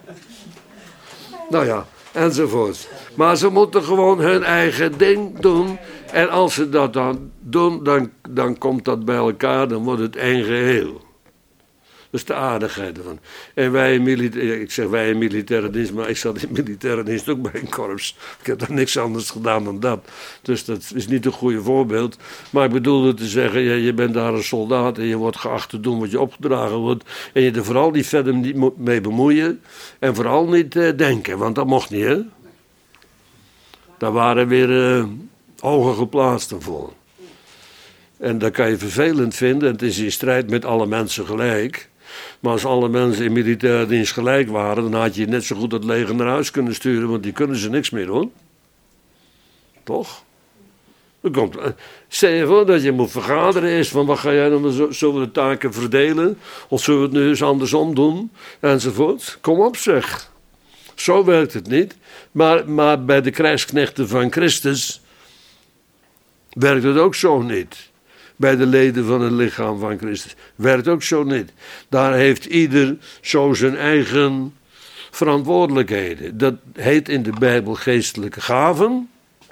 Speaker 1: Nou ja, enzovoort. Maar ze moeten gewoon hun eigen ding doen. En als ze dat dan doen, dan, dan komt dat bij elkaar, dan wordt het één geheel. Dat is de aardigheid ervan. En wij in militaire, ik zeg wij in militaire dienst, maar ik zat in militaire dienst ook bij een korps. Ik heb daar niks anders gedaan dan dat. Dus dat is niet een goede voorbeeld. Maar ik bedoelde te zeggen, ja, je bent daar een soldaat en je wordt geacht te doen wat je opgedragen wordt. En je er vooral niet verder niet mee bemoeien. En vooral niet uh, denken, want dat mocht niet, hè. Daar waren weer uh, ogen geplaatst voor. En dat kan je vervelend vinden. Het is in strijd met alle mensen gelijk. Maar als alle mensen in militaire dienst gelijk waren, dan had je net zo goed het leger naar huis kunnen sturen, want die kunnen ze niks meer doen. Toch? Dan komt, stel je voor dat je moet vergaderen eerst van wat ga jij dan, zullen we de taken verdelen? Of zullen we het nu eens andersom doen? Enzovoort. Kom op zeg. Zo werkt het niet. Maar, maar bij de krijgsknechten van Christus werkt het ook zo niet. Bij de leden van het lichaam van Christus. Werkt ook zo niet. Daar heeft ieder zo zijn eigen verantwoordelijkheden. Dat heet in de Bijbel geestelijke gaven.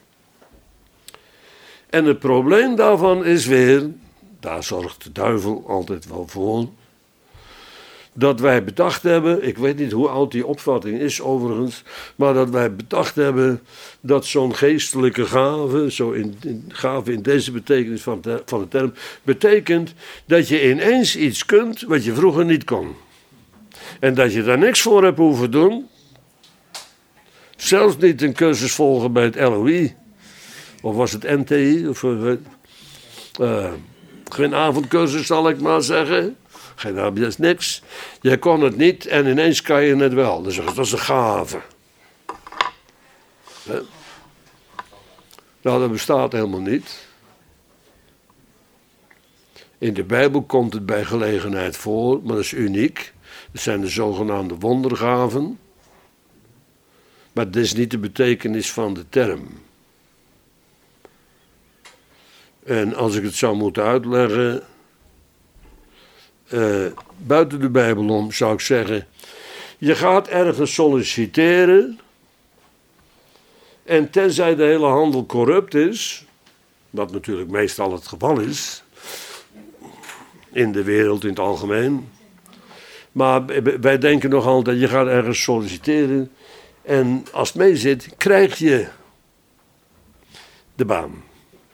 Speaker 1: En het probleem daarvan is weer, daar zorgt de duivel altijd wel voor, dat wij bedacht hebben, ik weet niet hoe oud die opvatting is overigens, maar dat wij bedacht hebben dat zo'n geestelijke gave, zo in, in, gave in deze betekenis van de, van de term, betekent dat je ineens iets kunt wat je vroeger niet kon. En dat je daar niks voor hebt hoeven doen, zelfs niet een cursus volgen bij het L O I, of was het N T I, of uh, uh, geen avondcursus zal ik maar zeggen. Geen H B S, niks. Je kon het niet en ineens kan je het wel. Dus dat is een gave. He? Nou, dat bestaat helemaal niet. In de Bijbel komt het bij gelegenheid voor, maar dat is uniek. Dat zijn de zogenaamde wondergaven. Maar dat is niet de betekenis van de term. En als ik het zou moeten uitleggen, Uh, buiten de Bijbel om, zou ik zeggen, je gaat ergens solliciteren en tenzij de hele handel corrupt is, wat natuurlijk meestal het geval is, in de wereld in het algemeen, maar wij denken nog altijd, je gaat ergens solliciteren en als het mee zit, krijg je de baan.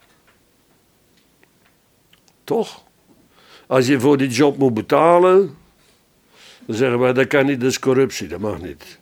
Speaker 1: Toch? Als je voor die job moet betalen, dan zeggen wij, dat kan niet, dat is corruptie, dat mag niet.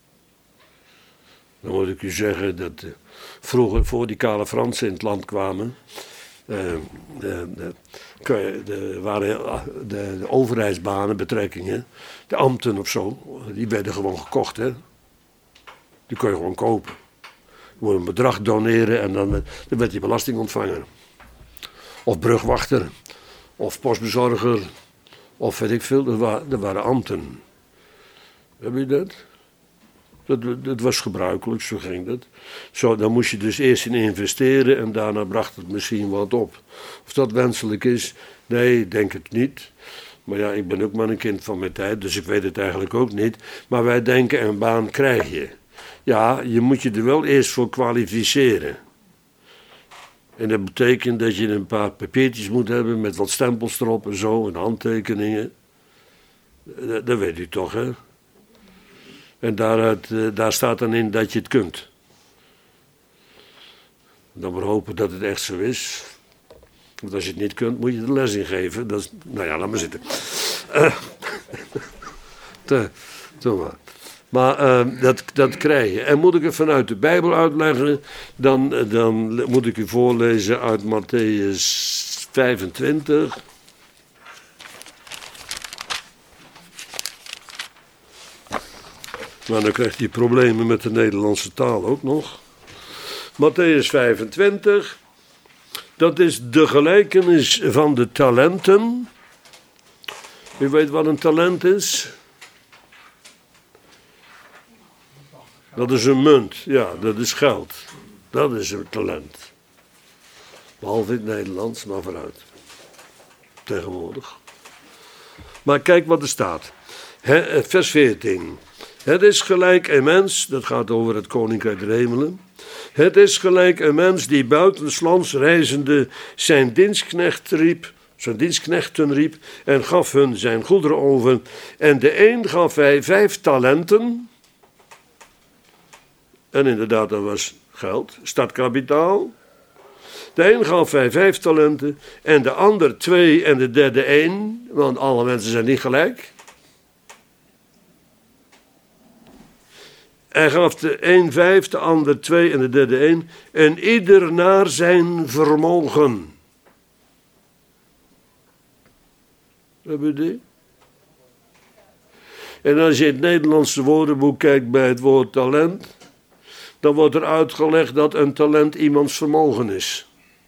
Speaker 1: Dan moet ik u zeggen dat uh, vroeger, voor die kale Fransen in het land kwamen, uh, de, de, de, de, waren de, de overheidsbanen, betrekkingen, de ambten of zo, die werden gewoon gekocht, hè. Die kon je gewoon kopen. Je moet een bedrag doneren en dan, dan werd je belastingontvanger. Of brugwachter. Of postbezorger, of weet ik veel, dat waren, dat waren ambten. Heb je dat? dat? Dat was gebruikelijk, zo ging dat. Zo, dan moest je dus eerst in investeren en daarna bracht het misschien wat op. Of dat wenselijk is, nee, ik denk het niet. Maar ja, ik ben ook maar een kind van mijn tijd, dus ik weet het eigenlijk ook niet. Maar wij denken, een baan krijg je. Ja, je moet je er wel eerst voor kwalificeren. En dat betekent dat je een paar papiertjes moet hebben met wat stempels erop en zo en handtekeningen. Dat, dat weet u toch, hè? En daaruit, daar staat dan in dat je het kunt. Dan maar hopen dat het echt zo is. Want als je het niet kunt, moet je de les ingeven. Dat is, nou ja, laat maar zitten. Uh, te, te maar. Maar uh, dat, dat krijg je. En moet ik het vanuit de Bijbel uitleggen, dan, dan moet ik u voorlezen uit Mattheüs vijfentwintig. Maar dan krijgt hij problemen met de Nederlandse taal ook nog. Mattheüs vijfentwintig. Dat is de gelijkenis van de talenten. U weet wat een talent is? Dat is een munt, ja, dat is geld. Dat is een talent. Behalve in het Nederlands, maar vooruit. Tegenwoordig. Maar kijk wat er staat. He, vers veertien. Het is gelijk een mens, dat gaat over het koninkrijk der hemelen. Het is gelijk een mens die buitenslands reizende zijn dienstknecht riep, zijn dienstknechten riep en gaf hun zijn goederen over. En de een gaf hij vijf talenten. En inderdaad, dat was geld, startkapitaal. De een gaf hij vijf talenten en de ander twee en de derde één, want alle mensen zijn niet gelijk. Hij gaf de een vijf, de ander twee en de derde één. En ieder naar zijn vermogen. Heb je die? En als je in het Nederlandse woordenboek kijkt bij het woord talent, dan wordt er uitgelegd dat een talent iemands vermogen is.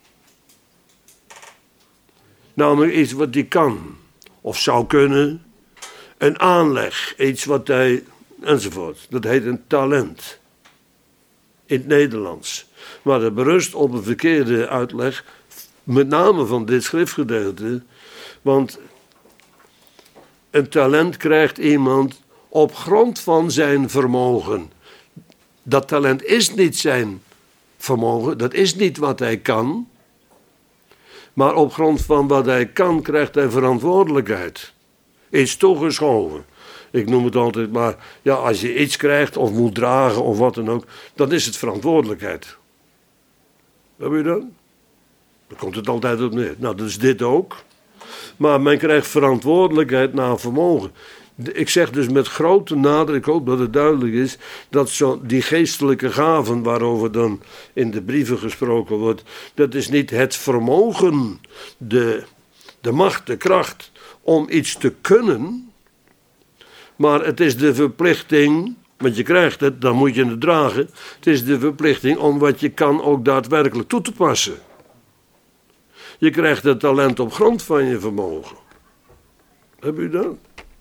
Speaker 1: Namelijk iets wat hij kan, of zou kunnen. Een aanleg, iets wat hij... enzovoort. Dat heet een talent. In het Nederlands. Maar dat berust op een verkeerde uitleg. Met name van dit schriftgedeelte. Want een talent krijgt iemand op grond van zijn vermogen. Dat talent is niet zijn vermogen. Dat is niet wat hij kan. Maar op grond van wat hij kan krijgt hij verantwoordelijkheid. Is toegeschoven. Ik noem het altijd maar, ja, als je iets krijgt of moet dragen of wat dan ook, dan is het verantwoordelijkheid. Heb je dat? Dan komt het altijd op neer. Nou, dat is dit ook. Maar men krijgt verantwoordelijkheid naar vermogen. Ik zeg dus met grote nadruk, ik hoop dat het duidelijk is, dat zo die geestelijke gaven waarover dan in de brieven gesproken wordt, dat is niet het vermogen, de, de macht, de kracht om iets te kunnen. Maar het is de verplichting, want je krijgt het, dan moet je het dragen. Het is de verplichting om wat je kan ook daadwerkelijk toe te passen. Je krijgt het talent op grond van je vermogen. Heb u dat?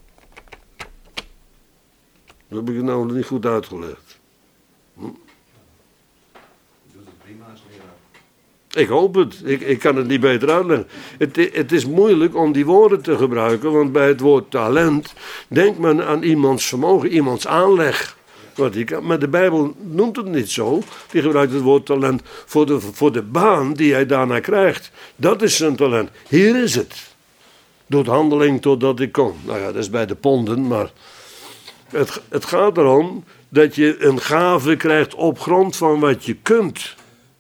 Speaker 1: Dat heb ik het nou niet goed uitgelegd. Hm? Ik hoop het. Ik, ik kan het niet beter uitleggen. Het, het is moeilijk om die woorden te gebruiken, want bij het woord talent denkt men aan iemands vermogen, iemands aanleg. Wat die kan. Maar de Bijbel noemt het niet zo. Die gebruikt het woord talent voor de, voor de baan die hij daarna krijgt. Dat is zijn talent. Hier is het. Doet handeling totdat ik kom. Nou ja, dat is bij de ponden, maar het, het gaat erom dat je een gave krijgt op grond van wat je kunt.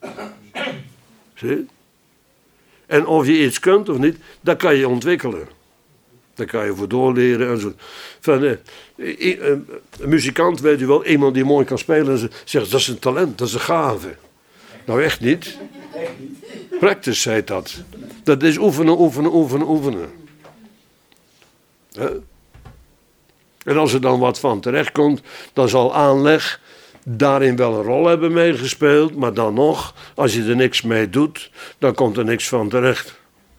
Speaker 1: Zie? En of je iets kunt of niet, dat kan je ontwikkelen. Daar kan je voor doorleren en zo. Van, eh, een muzikant, weet u wel, iemand die mooi kan spelen, zegt dat is een talent, dat is een gave. Nou echt niet. Practice heet dat. Dat is oefenen, oefenen, oefenen, oefenen. He? En als er dan wat van terecht komt, dan zal aanleg daarin wel een rol hebben meegespeeld, maar dan nog, als je er niks mee doet, dan komt er niks van terecht.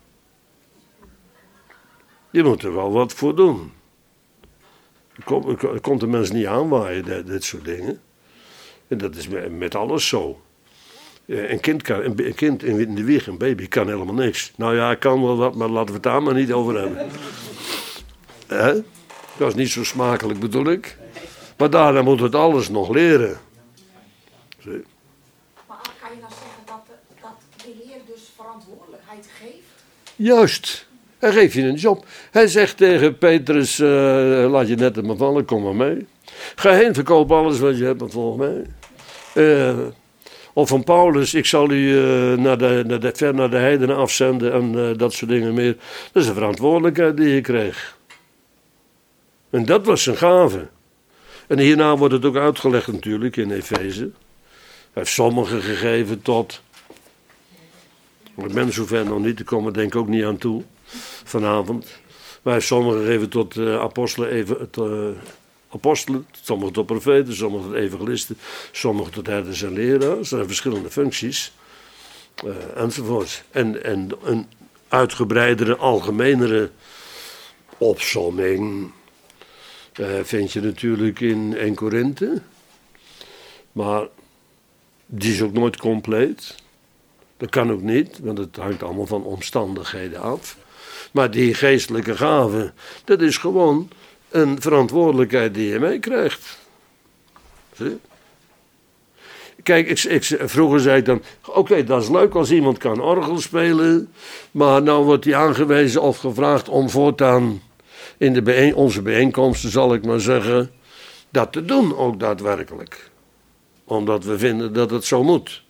Speaker 1: Je moet er wel wat voor doen. Er komt, er komt de mens niet aanwaaien, dit, dit soort dingen. En dat is met, met alles zo. Een kind, kan, een kind in de wieg, een baby, kan helemaal niks. Nou ja, ik kan wel wat, maar laten we het daar maar niet over hebben. Hè? Dat is niet zo smakelijk, bedoel ik. Maar daarna moet het alles nog leren. Zie?
Speaker 3: Maar kan je nou zeggen dat, dat de Heer dus verantwoordelijkheid geeft?
Speaker 1: Juist. Hij geeft je een job. Hij zegt tegen Petrus, uh, laat je netten maar vallen, kom maar mee. Ga heen, verkoop alles wat je hebt en volg mij. Uh, of van Paulus, ik zal u uh, naar, de, naar, de, ver naar de heidenen afzenden en uh, dat soort dingen meer. Dat is een verantwoordelijkheid die je kreeg. En dat was zijn gave. En hierna wordt het ook uitgelegd natuurlijk in Efeze. Hij heeft sommigen gegeven tot... Ik ben zover nog niet, ik kom er denk ik ook niet aan toe vanavond. Maar hij heeft sommigen gegeven tot uh, apostelen, even, uh, apostelen, sommigen tot profeten, sommigen tot evangelisten, sommigen tot herders en leraars. Er zijn verschillende functies uh, enzovoort. En, en een uitgebreidere, algemenere opsomming uh, vind je natuurlijk in Eerste Korinthe. Maar die is ook nooit compleet. Dat kan ook niet, want het hangt allemaal van omstandigheden af. Maar die geestelijke gave, dat is gewoon een verantwoordelijkheid die je meekrijgt. Zie? Kijk, ik, ik, vroeger zei ik dan, oké, okay, dat is leuk als iemand kan orgel spelen, maar nou wordt hij aangewezen of gevraagd om voortaan in de bijeen, onze bijeenkomsten, zal ik maar zeggen, dat te doen ook daadwerkelijk. Omdat we vinden dat het zo moet.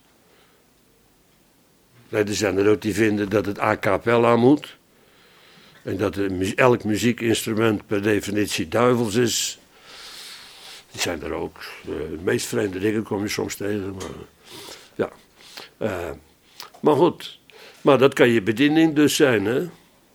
Speaker 1: Nee, er zijn er ook die vinden dat het a cappella moet. En dat elk muziekinstrument per definitie duivels is. Die zijn er ook. De meest vreemde dingen kom je soms tegen. Maar, ja. Uh, maar goed. Maar dat kan je bediening dus zijn, hè.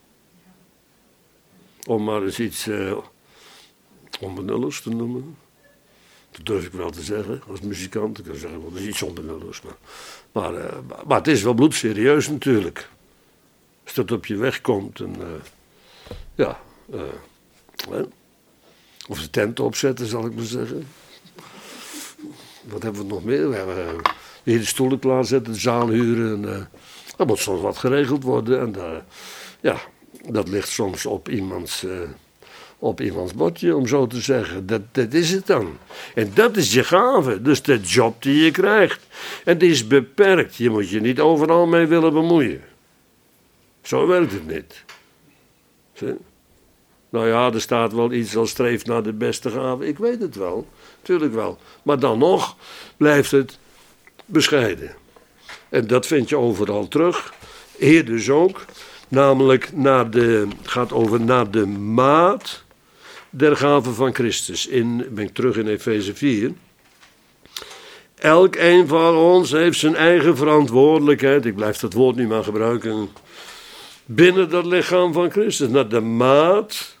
Speaker 1: Om maar eens iets uh, onbenulligs te noemen. Dat durf ik wel te zeggen, als muzikant. Ik kan zeggen, wel, dat is iets onbenulligs. Maar, maar, uh, maar het is wel bloedserieus natuurlijk. Als dat op je weg komt. En, uh, ja. Uh, hè? Of de tent opzetten, zal ik maar zeggen. Wat hebben we nog meer? We hebben uh, hier de stoelen klaarzetten, de zaal huren. En, uh, er moet soms wat geregeld worden. En uh, ja, dat ligt soms op iemands... Uh, op iemands bordje, om zo te zeggen. Dat, dat is het dan. En dat is je gave. Dus de job die je krijgt. En die is beperkt. Je moet je niet overal mee willen bemoeien. Zo werkt het niet. Zie? Nou ja, er staat wel iets als streef naar de beste gave. Ik weet het wel. Tuurlijk wel. Maar dan nog blijft het bescheiden. En dat vind je overal terug. Hier dus ook. Namelijk naar de, gaat over naar de maat der gave van Christus. In, ben ik terug in Efeze vier. Elk een van ons heeft zijn eigen verantwoordelijkheid. Ik blijf dat woord nu maar gebruiken. Binnen dat lichaam van Christus. Naar de maat.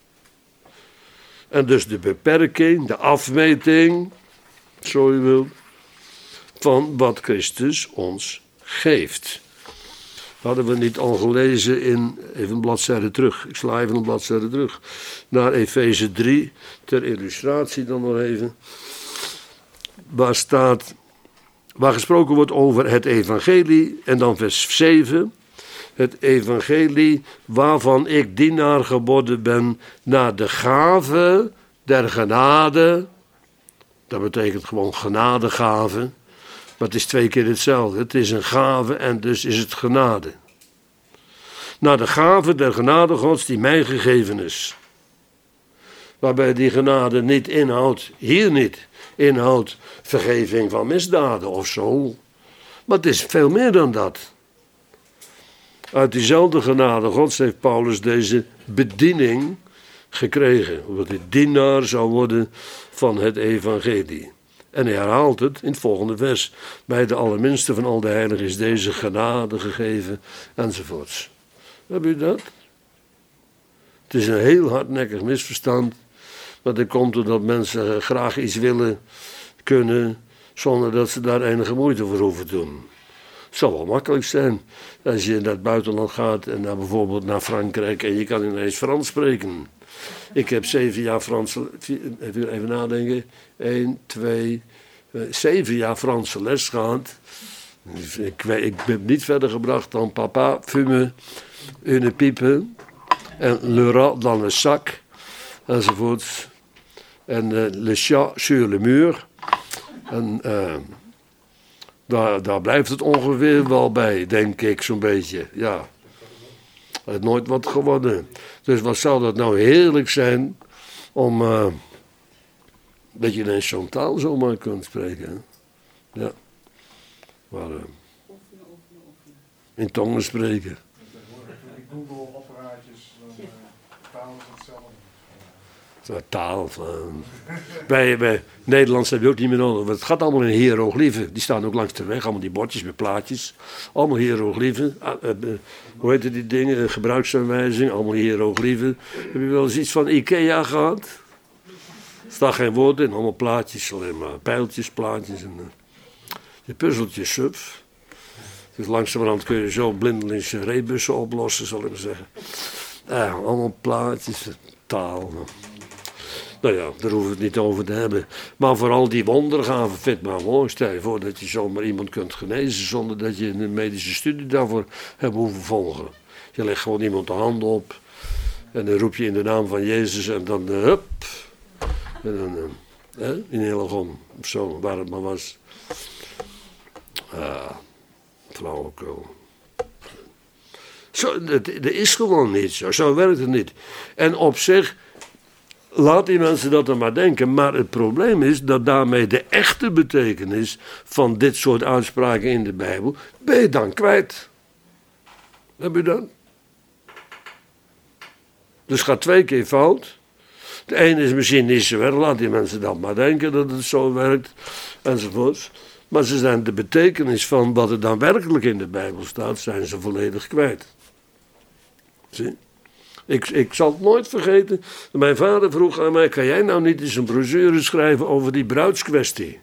Speaker 1: En dus de beperking, de afmeting. Zo u wilt. Van wat Christus ons geeft. Hadden we niet al gelezen in, even een bladzijde terug, ik sla even een bladzijde terug, naar Efeze drie, ter illustratie dan nog even, waar staat, waar gesproken wordt over het evangelie, en dan vers zeven, het evangelie waarvan ik dienaar geworden ben naar de gave der genade, dat betekent gewoon genadegave. Maar het is twee keer hetzelfde. Het is een gave en dus is het genade. Naar de gave der genade Gods die mij gegeven is. Waarbij die genade niet inhoudt, hier niet, inhoudt vergeving van misdaden of zo. Maar het is veel meer dan dat. Uit diezelfde genade Gods heeft Paulus deze bediening gekregen. Omdat hij dienaar zou worden van het evangelie. En hij herhaalt het in het volgende vers. Bij de allerminste van al de heiligen is deze genade gegeven, enzovoorts. Heb u dat? Het is een heel hardnekkig misverstand. Maar dat komt doordat mensen graag iets willen, kunnen, zonder dat ze daar enige moeite voor hoeven te doen. Het zal wel makkelijk zijn als je naar het buitenland gaat en naar bijvoorbeeld naar Frankrijk en je kan ineens Frans spreken. Ik heb zeven jaar Franse, even nadenken, één, twee, zeven jaar Franse les gehad. Ik, ik ben niet verder gebracht dan papa, fume, une pipe en le rat dans le sac, enzovoort. En uh, le chat sur le mur. En uh, daar, daar blijft het ongeveer wel bij, denk ik, zo'n beetje, ja. Het is nooit wat geworden. Dus wat zou dat nou heerlijk zijn om uh, dat je ineens zo'n taal zomaar kunt spreken. Hè? Ja. Maar, uh, in tongen spreken.
Speaker 3: Die Google-apparaatjes, dan uh, taal is hetzelfde.
Speaker 1: Zo'n taal. Van, bij, bij Nederlands heb je ook niet meer nodig. Het gaat allemaal in hieroglyphen. Die staan ook langs de weg. Allemaal die bordjes met plaatjes. Allemaal hieroglyphen. Uh, uh, uh, hoe heet die dingen? Uh, gebruiksaanwijzing. Allemaal hieroglyphen. Heb je wel eens iets van Ikea gehad? Er staat geen woord in. Allemaal plaatjes. Alleen maar pijltjes, plaatjes. En, uh, je puzzeltjes, suf. Dus langzamerhand kun je zo blindelings rebussen oplossen, zal ik maar zeggen. Uh, allemaal plaatjes, taal. Nou ja, daar hoeven we het niet over te hebben. Maar vooral die wondergaven vindt maar mooi. Stel je voor dat je zomaar iemand kunt genezen zonder dat je een medische studie daarvoor hebt hoeven volgen. Je legt gewoon iemand de hand op en dan roep je in de naam van Jezus en dan uh, hup. En dan uh, uh, in Hillegom of zo, waar het maar was. Uh, flauwekul. Zo, dat, dat is gewoon niet zo. Zo werkt het niet. En op zich, laat die mensen dat dan maar denken. Maar het probleem is dat daarmee de echte betekenis van dit soort uitspraken in de Bijbel, ben je dan kwijt. Heb je dat? Dus het gaat twee keer fout. De ene is misschien niet zo erg. Laat die mensen dan maar denken dat het zo werkt. Enzovoort. Maar ze zijn de betekenis van wat er dan werkelijk in de Bijbel staat, zijn ze volledig kwijt. Zie? Ik, ik zal het nooit vergeten. Mijn vader vroeg aan mij, kan jij nou niet eens een brochure schrijven over die bruidskwestie?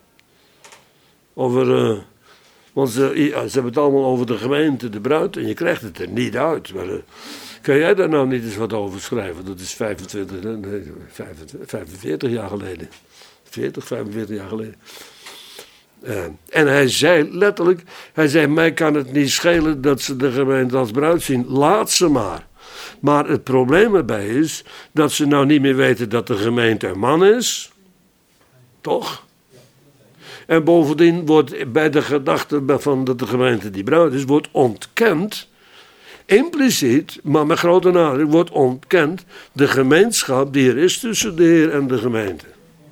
Speaker 1: Over, uh, want ze, ja, ze hebben het allemaal over de gemeente, de bruid, en je krijgt het er niet uit. Maar, uh, kan jij daar nou niet eens wat over schrijven? Dat is vijfentwintig, nee, vijfentwintig, vijfenveertig jaar geleden. veertig, vijfenveertig jaar geleden. Uh, en hij zei letterlijk, hij zei, mij kan het niet schelen dat ze de gemeente als bruid zien. Laat ze maar. Maar het probleem erbij is dat ze nou niet meer weten dat de gemeente een man is. Toch? En bovendien wordt bij de gedachte van dat de gemeente die bruid is, wordt ontkend, impliciet, maar met grote nadruk, wordt ontkend de gemeenschap die er is tussen de Heer en de gemeente.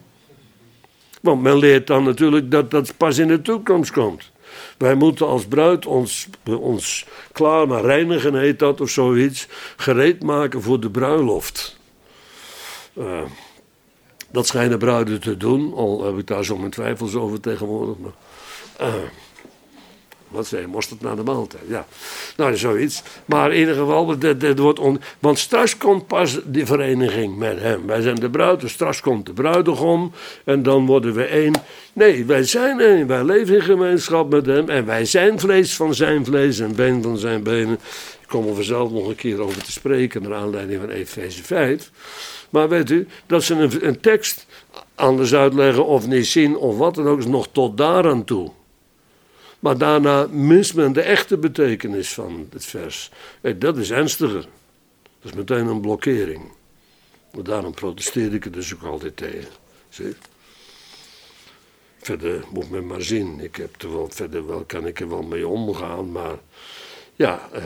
Speaker 1: Want men leert dan natuurlijk dat dat pas in de toekomst komt. Wij moeten als bruid ons, ons klaar maar reinigen, heet dat of zoiets, gereed maken voor de bruiloft. Uh, dat schijnen bruiden te doen, al heb ik daar zo mijn twijfels over tegenwoordig. Maar, uh, wat zei je, mosterd naar de maaltijd, ja. Nou, zoiets. Maar in ieder geval, dit, dit wordt on... want straks komt pas die vereniging met hem. Wij zijn de bruid, dus straks komt de bruidegom en dan worden we één. Nee, wij zijn één, wij leven in gemeenschap met hem en wij zijn vlees van zijn vlees en been van zijn benen. Ik kom er vanzelf nog een keer over te spreken naar aanleiding van Efeze vijf. Maar weet u, dat ze een, een tekst anders uitleggen of niet zien of wat dan ook, is nog tot daaraan toe. Maar daarna mist men de echte betekenis van het vers. Hey, dat is ernstiger. Dat is meteen een blokkering. Maar daarom protesteer ik er dus ook altijd tegen. Zie? Verder moet men maar zien. Ik heb er wel, verder wel, kan ik er wel mee omgaan, maar ja. Eh,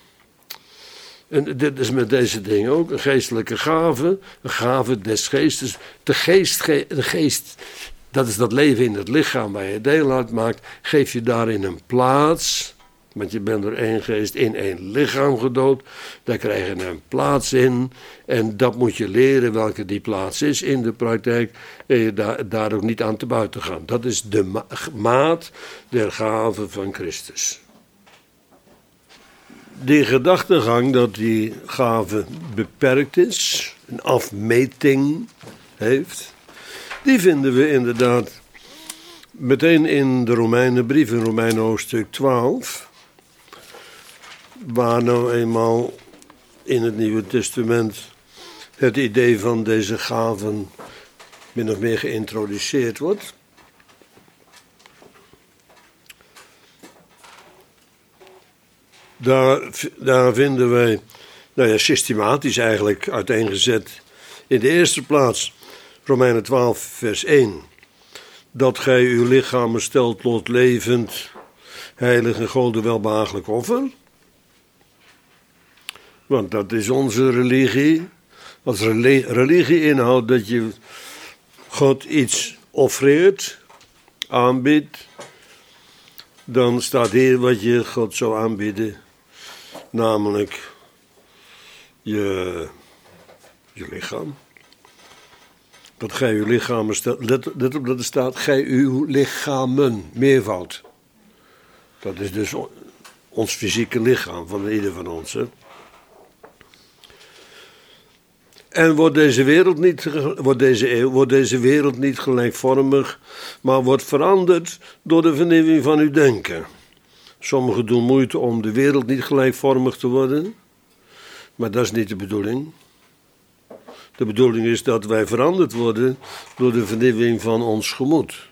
Speaker 1: en dit is met deze dingen ook een geestelijke gave. Een gave des geestes. De geest, de geest. Dat is dat leven in het lichaam waar je deel uit maakt. Geef je daarin een plaats. Want je bent door één geest in één lichaam gedoopt. Daar krijg je een plaats in. En dat moet je leren welke die plaats is in de praktijk. En je daar, daar ook niet aan te buiten gaan. Dat is de ma- maat der gave van Christus. Die gedachtegang dat die gave beperkt is. Een afmeting heeft. Die vinden we inderdaad meteen in de Romeinenbrief, in Romeinen hoofdstuk twaalf. Waar nou eenmaal in het Nieuwe Testament het idee van deze gaven min of meer geïntroduceerd wordt. Daar, daar vinden wij, nou ja, systematisch eigenlijk uiteengezet. In de eerste plaats Romeinen twaalf, vers één. Dat gij uw lichamen stelt tot levend, heilig en Gode welbehagelijk offer. Want dat is onze religie. Als reli- religie inhoudt dat je God iets offreert, aanbiedt, dan staat hier wat je God zou aanbieden. Namelijk je, je lichaam. Dat gij uw lichamen stelt. Let, let op dat er staat, gij uw lichamen, meervoud. Dat is dus ons fysieke lichaam van ieder van ons. Hè? En wordt deze, wereld niet, wordt, deze eeuw, wordt deze wereld niet gelijkvormig, maar wordt veranderd door de vernieuwing van uw denken. Sommigen doen moeite om de wereld niet gelijkvormig te worden, maar dat is niet de bedoeling. De bedoeling is dat wij veranderd worden door de vernieuwing van ons gemoed.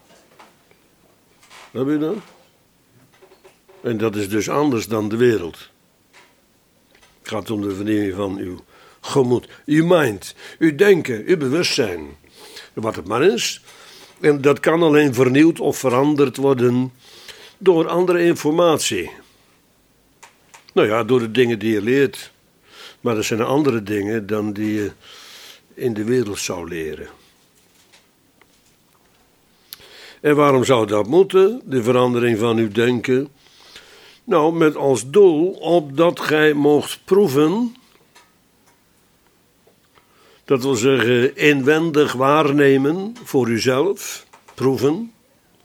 Speaker 1: Heb je dat? En dat is dus anders dan de wereld. Het gaat om de vernieuwing van uw gemoed, uw mind, uw denken, uw bewustzijn. Wat het maar is. En dat kan alleen vernieuwd of veranderd worden door andere informatie. Nou ja, door de dingen die je leert. Maar er zijn andere dingen dan die je in de wereld zou leren. En waarom zou dat moeten, de verandering van uw denken? Nou, met als doel opdat gij mocht proeven, dat wil zeggen inwendig waarnemen voor uzelf, proeven.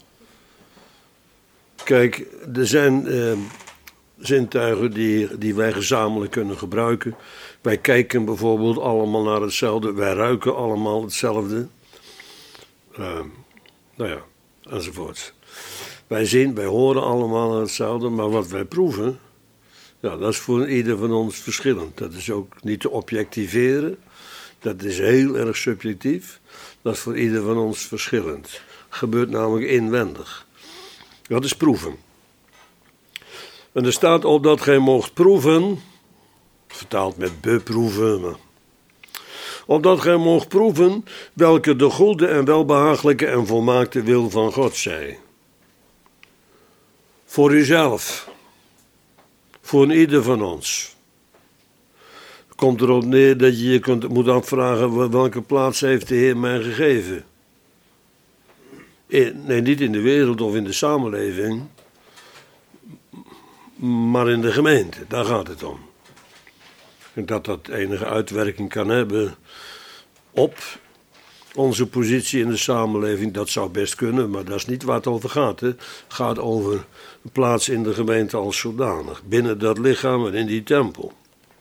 Speaker 1: Kijk, er zijn eh, zintuigen die, die wij gezamenlijk kunnen gebruiken. Wij kijken bijvoorbeeld allemaal naar hetzelfde, wij ruiken allemaal hetzelfde. Uh, nou ja, enzovoort. Wij zien, wij horen allemaal hetzelfde, maar wat wij proeven, ja, dat is voor ieder van ons verschillend. Dat is ook niet te objectiveren, dat is heel erg subjectief. Dat is voor ieder van ons verschillend. Gebeurt namelijk inwendig. Dat is proeven. En er staat op dat gij mocht proeven, vertaald met beproeven, maar, opdat gij mocht proeven welke de goede en welbehagelijke en volmaakte wil van God zij. Voor uzelf, voor ieder van ons. Het komt erop neer dat je je kunt, moet afvragen welke plaats heeft de Heer mij gegeven. In, nee, niet in de wereld of in de samenleving, maar in de gemeente, daar gaat het om. En dat dat enige uitwerking kan hebben op onze positie in de samenleving, dat zou best kunnen, maar dat is niet waar het over gaat. Hè. Het gaat over een plaats in de gemeente als zodanig, binnen dat lichaam en in die tempel.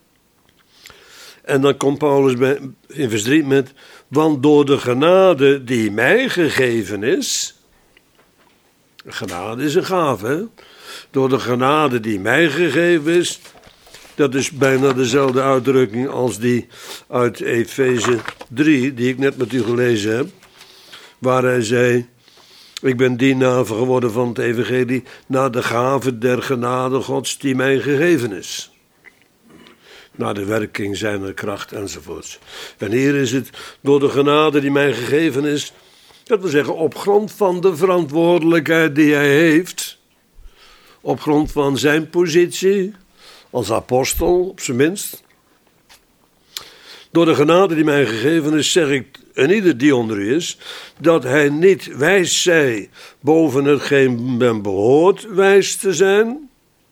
Speaker 1: En dan komt Paulus bij, in vers drie met, want door de genade die mij gegeven is, genade is een gave, hè? Door de genade die mij gegeven is, dat is bijna dezelfde uitdrukking als die uit Efeze drie, die ik net met u gelezen heb, waar hij zei, ik ben dienaar geworden van het evangelie, naar de gave der genade Gods die mij gegeven is. Naar de werking zijner kracht enzovoorts. En hier is het, door de genade die mij gegeven is, dat wil zeggen op grond van de verantwoordelijkheid die hij heeft, op grond van zijn positie, als apostel op zijn minst. Door de genade die mij gegeven is, zeg ik en ieder die onder u is, dat hij niet wijs zij boven hetgeen men behoort wijs te zijn.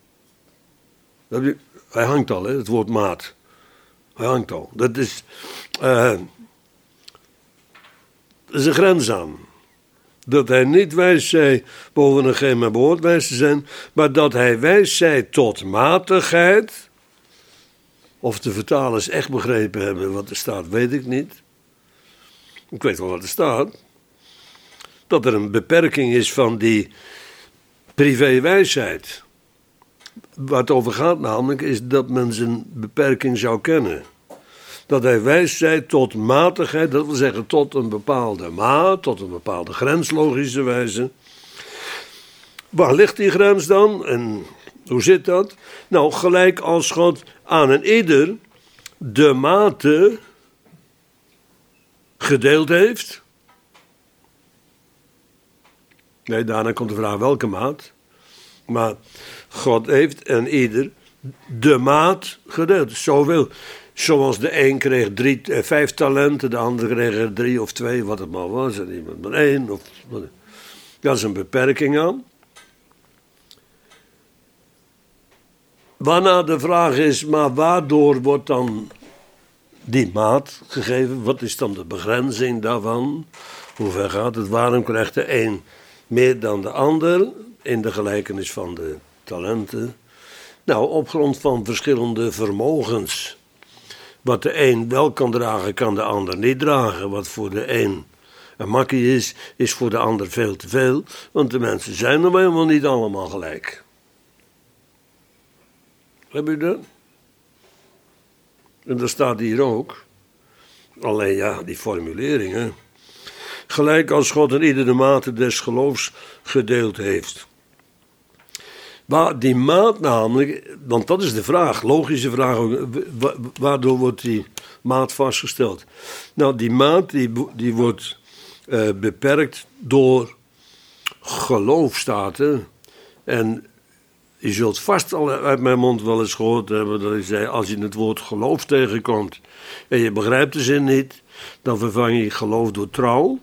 Speaker 1: Hij hangt al, hè, het woord maat. Hij hangt al. Dat is, uh, dat is een grens aan. Dat hij niet wijs zij boven hetgeen men behoort wijs te zijn, maar dat hij wijs zij tot matigheid. Of de vertalers echt begrepen hebben wat er staat, weet ik niet. Ik weet wel wat er staat. Dat er een beperking is van die privéwijsheid. Waar het over gaat namelijk is dat men zijn beperking zou kennen. Dat hij wijs zij tot matigheid, dat wil zeggen tot een bepaalde maat, tot een bepaalde grens, logischerwijze. Waar ligt die grens dan? En hoe zit dat? Nou, gelijk als God aan een ieder de mate gedeeld heeft. Nee, daarna komt de vraag welke maat. Maar God heeft en ieder de maat gedeeld. Zoveel. Zoals de een kreeg drie, eh, vijf talenten, de ander kreeg er drie of twee, wat het maar was. En iemand maar één. Of, dat is een beperking aan. Waarna de vraag is, maar waardoor wordt dan die maat gegeven? Wat is dan de begrenzing daarvan? Hoe ver gaat het? Waarom krijgt de een meer dan de ander in de gelijkenis van de talenten? Nou, op grond van verschillende vermogens. Wat de een wel kan dragen, kan de ander niet dragen. Wat voor de een een makkie is, is voor de ander veel te veel. Want de mensen zijn er helemaal niet allemaal gelijk. Heb je dat? En dat staat hier ook. Alleen ja, die formuleringen. Gelijk als God in iedere mate des geloofs gedeeld heeft. Maar die maat namelijk, want dat is de vraag, logische vraag ook, waardoor wordt die maat vastgesteld? Nou, die maat die, die wordt uh, beperkt door geloof, staat er. En je zult vast al uit mijn mond wel eens gehoord hebben dat ik zei, als je het woord geloof tegenkomt en je begrijpt de zin niet, dan vervang je geloof door trouw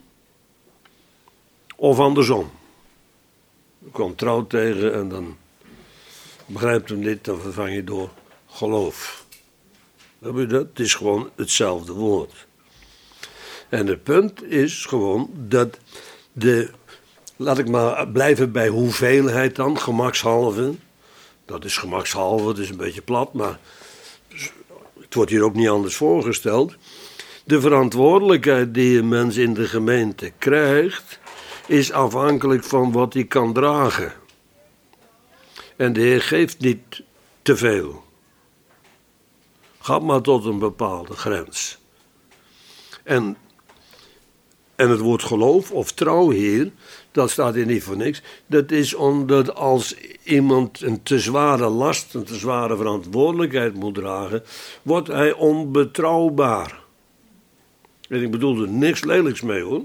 Speaker 1: of andersom. Je komt trouw tegen en dan begrijpt hem niet, dan vervang je door geloof. Heb je dat? Het is gewoon hetzelfde woord. En het punt is gewoon dat de, laat ik maar blijven bij hoeveelheid dan, gemakshalve. Dat is gemakshalve, dat is een beetje plat, maar het wordt hier ook niet anders voorgesteld. De verantwoordelijkheid die een mens in de gemeente krijgt, is afhankelijk van wat hij kan dragen. En de Heer geeft niet te veel. Gaat maar tot een bepaalde grens. En, en het woord geloof of trouw hier, dat staat hier niet voor niks. Dat is omdat als iemand een te zware last, een te zware verantwoordelijkheid moet dragen, wordt hij onbetrouwbaar. En ik bedoel er niks lelijks mee hoor.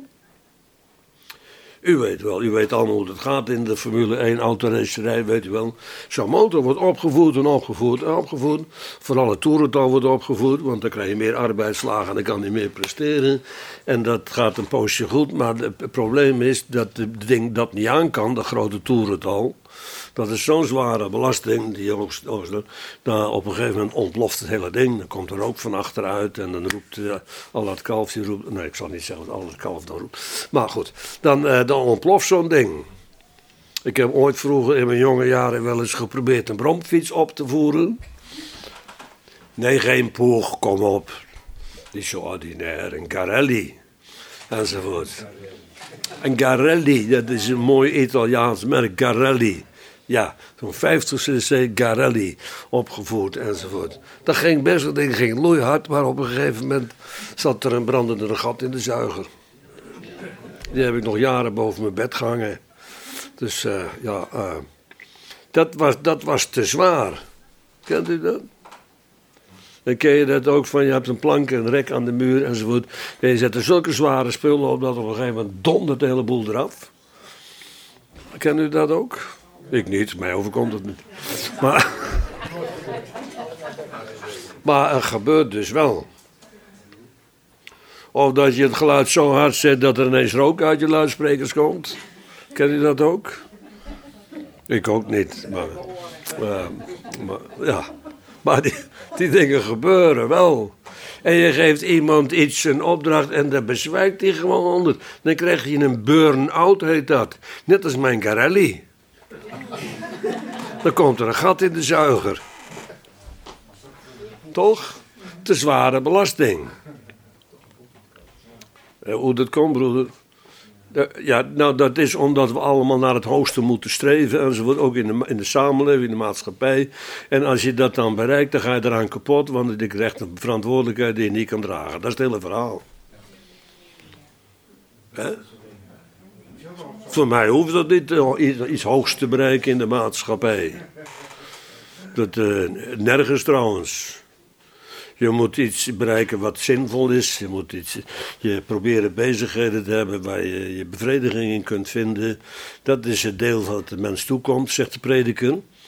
Speaker 1: U weet wel, u weet allemaal hoe het gaat in de Formule één autoracerij, weet u wel. Zo'n motor wordt opgevoerd en opgevoerd en opgevoerd. Vooral het toerental wordt opgevoerd, want dan krijg je meer arbeidslagen en dan kan hij meer presteren. En dat gaat een poosje goed, maar het probleem is dat het ding dat niet aan kan, dat grote toerental. Dat is zo'n zware belasting, die oogst, oogst, nou, op een gegeven moment ontploft het hele ding. Dan komt er ook van achteruit en dan roept uh, al dat kalf, die roept, nee ik zal niet zeggen wat al dat kalf dan roept. Maar goed, dan, uh, dan ontploft zo'n ding. Ik heb ooit vroeger in mijn jonge jaren wel eens geprobeerd een bromfiets op te voeren. Nee, geen Poeg, kom op. Die is zo ordinair, een Garelli. Enzovoort. Een Garelli, dat is een mooi Italiaans merk, Garelli. Ja, zo'n vijftig cc Garelli opgevoerd enzovoort. Dat ging best, dat ding ging loeihard, maar op een gegeven moment zat er een brandende gat in de zuiger. Die heb ik nog jaren boven mijn bed gehangen. Dus uh, ja, uh, dat, was, dat was te zwaar. Kent u dat? Dan ken je dat ook van, je hebt een plank, een rek aan de muur enzovoort. En je zet er zulke zware spullen op dat op een gegeven moment dondert de hele boel eraf. Ken u dat ook? Ik niet, mij overkomt het niet. Maar, maar het gebeurt dus wel. Of dat je het geluid zo hard zet dat er ineens rook uit je luidsprekers komt. Ken je dat ook? Ik ook niet. Maar, uh, maar ja, maar die, die dingen gebeuren wel. En je geeft iemand iets een opdracht en daar bezwijkt hij gewoon onder. Dan krijg je een burn-out, heet dat. Net als mijn Garelli. Dan komt er een gat in de zuiger. Toch? Te zware belasting. En hoe dat komt, broeder? Ja, nou, dat is omdat we allemaal naar het hoogste moeten streven enzovoort. Ook in de, in de samenleving, in de maatschappij. En als je dat dan bereikt, dan ga je eraan kapot. Want je krijgt een verantwoordelijkheid die je niet kan dragen. Dat is het hele verhaal. Hè? Voor mij hoeft dat niet uh, iets hoogs te bereiken in de maatschappij. Dat, uh, nergens trouwens. Je moet iets bereiken wat zinvol is. Je moet iets, je proberen bezigheden te hebben waar je je bevrediging in kunt vinden. Dat is het deel wat de mens toekomt, zegt de prediker.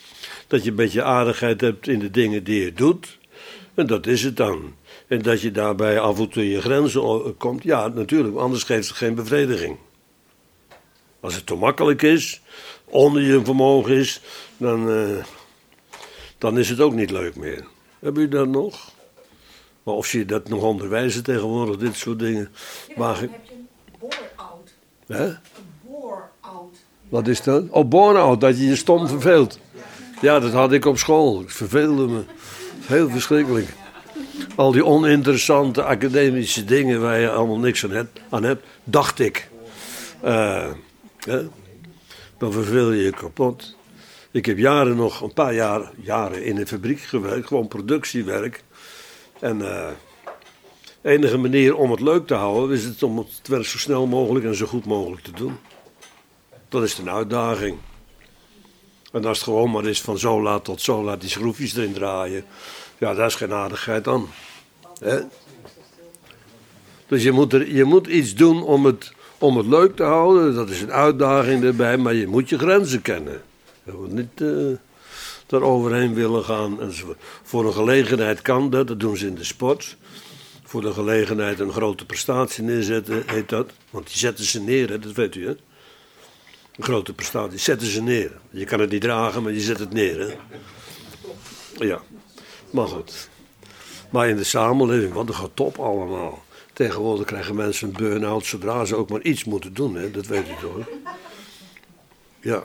Speaker 1: Dat je een beetje aardigheid hebt in de dingen die je doet. En dat is het dan. En dat je daarbij af en toe je grenzen komt. Ja, natuurlijk, anders geeft het geen bevrediging. Als het te makkelijk is, onder je vermogen is, dan, uh, dan is het ook niet leuk meer. Hebben jullie dat nog? Maar of je dat nog onderwijzen tegenwoordig, dit soort dingen.
Speaker 4: Ja,
Speaker 1: maar...
Speaker 4: dan heb je een bore-out.
Speaker 1: Hè?
Speaker 4: Een bore-out.
Speaker 1: Wat is dat? Oh, burn-out, dat je je stom verveelt. Ja, dat had ik op school. Ik verveelde me. Heel verschrikkelijk. Al die oninteressante academische dingen waar je allemaal niks aan hebt, aan hebt dacht ik. Uh, hè? Dan verveel je je kapot. Ik heb jaren nog, een paar jaar, jaren in een fabriek gewerkt, gewoon productiewerk. En uh, de enige manier om het leuk te houden is het om het werk zo snel mogelijk en zo goed mogelijk te doen. Dat is een uitdaging. En als het gewoon maar is van zo laat tot zo laat die schroefjes erin draaien. Ja, daar is geen aardigheid aan. Hè? Dus je moet, er, je moet iets doen om het, om het leuk te houden. Dat is een uitdaging erbij, maar je moet je grenzen kennen. Je moet niet uh, eroverheen willen gaan. Enzovoort. Voor een gelegenheid kan dat, dat doen ze in de sport. Voor de gelegenheid een grote prestatie neerzetten, heet dat. Want die zetten ze neer, hè? Dat weet u, hè. Een grote prestatie, zetten ze neer. Je kan het niet dragen, maar je zet het neer, hè. Ja, maar goed. Maar in de samenleving, wat een getop allemaal. Tegenwoordig krijgen mensen een burn-out zodra ze ook maar iets moeten doen, hè. Dat weet u toch. Ja.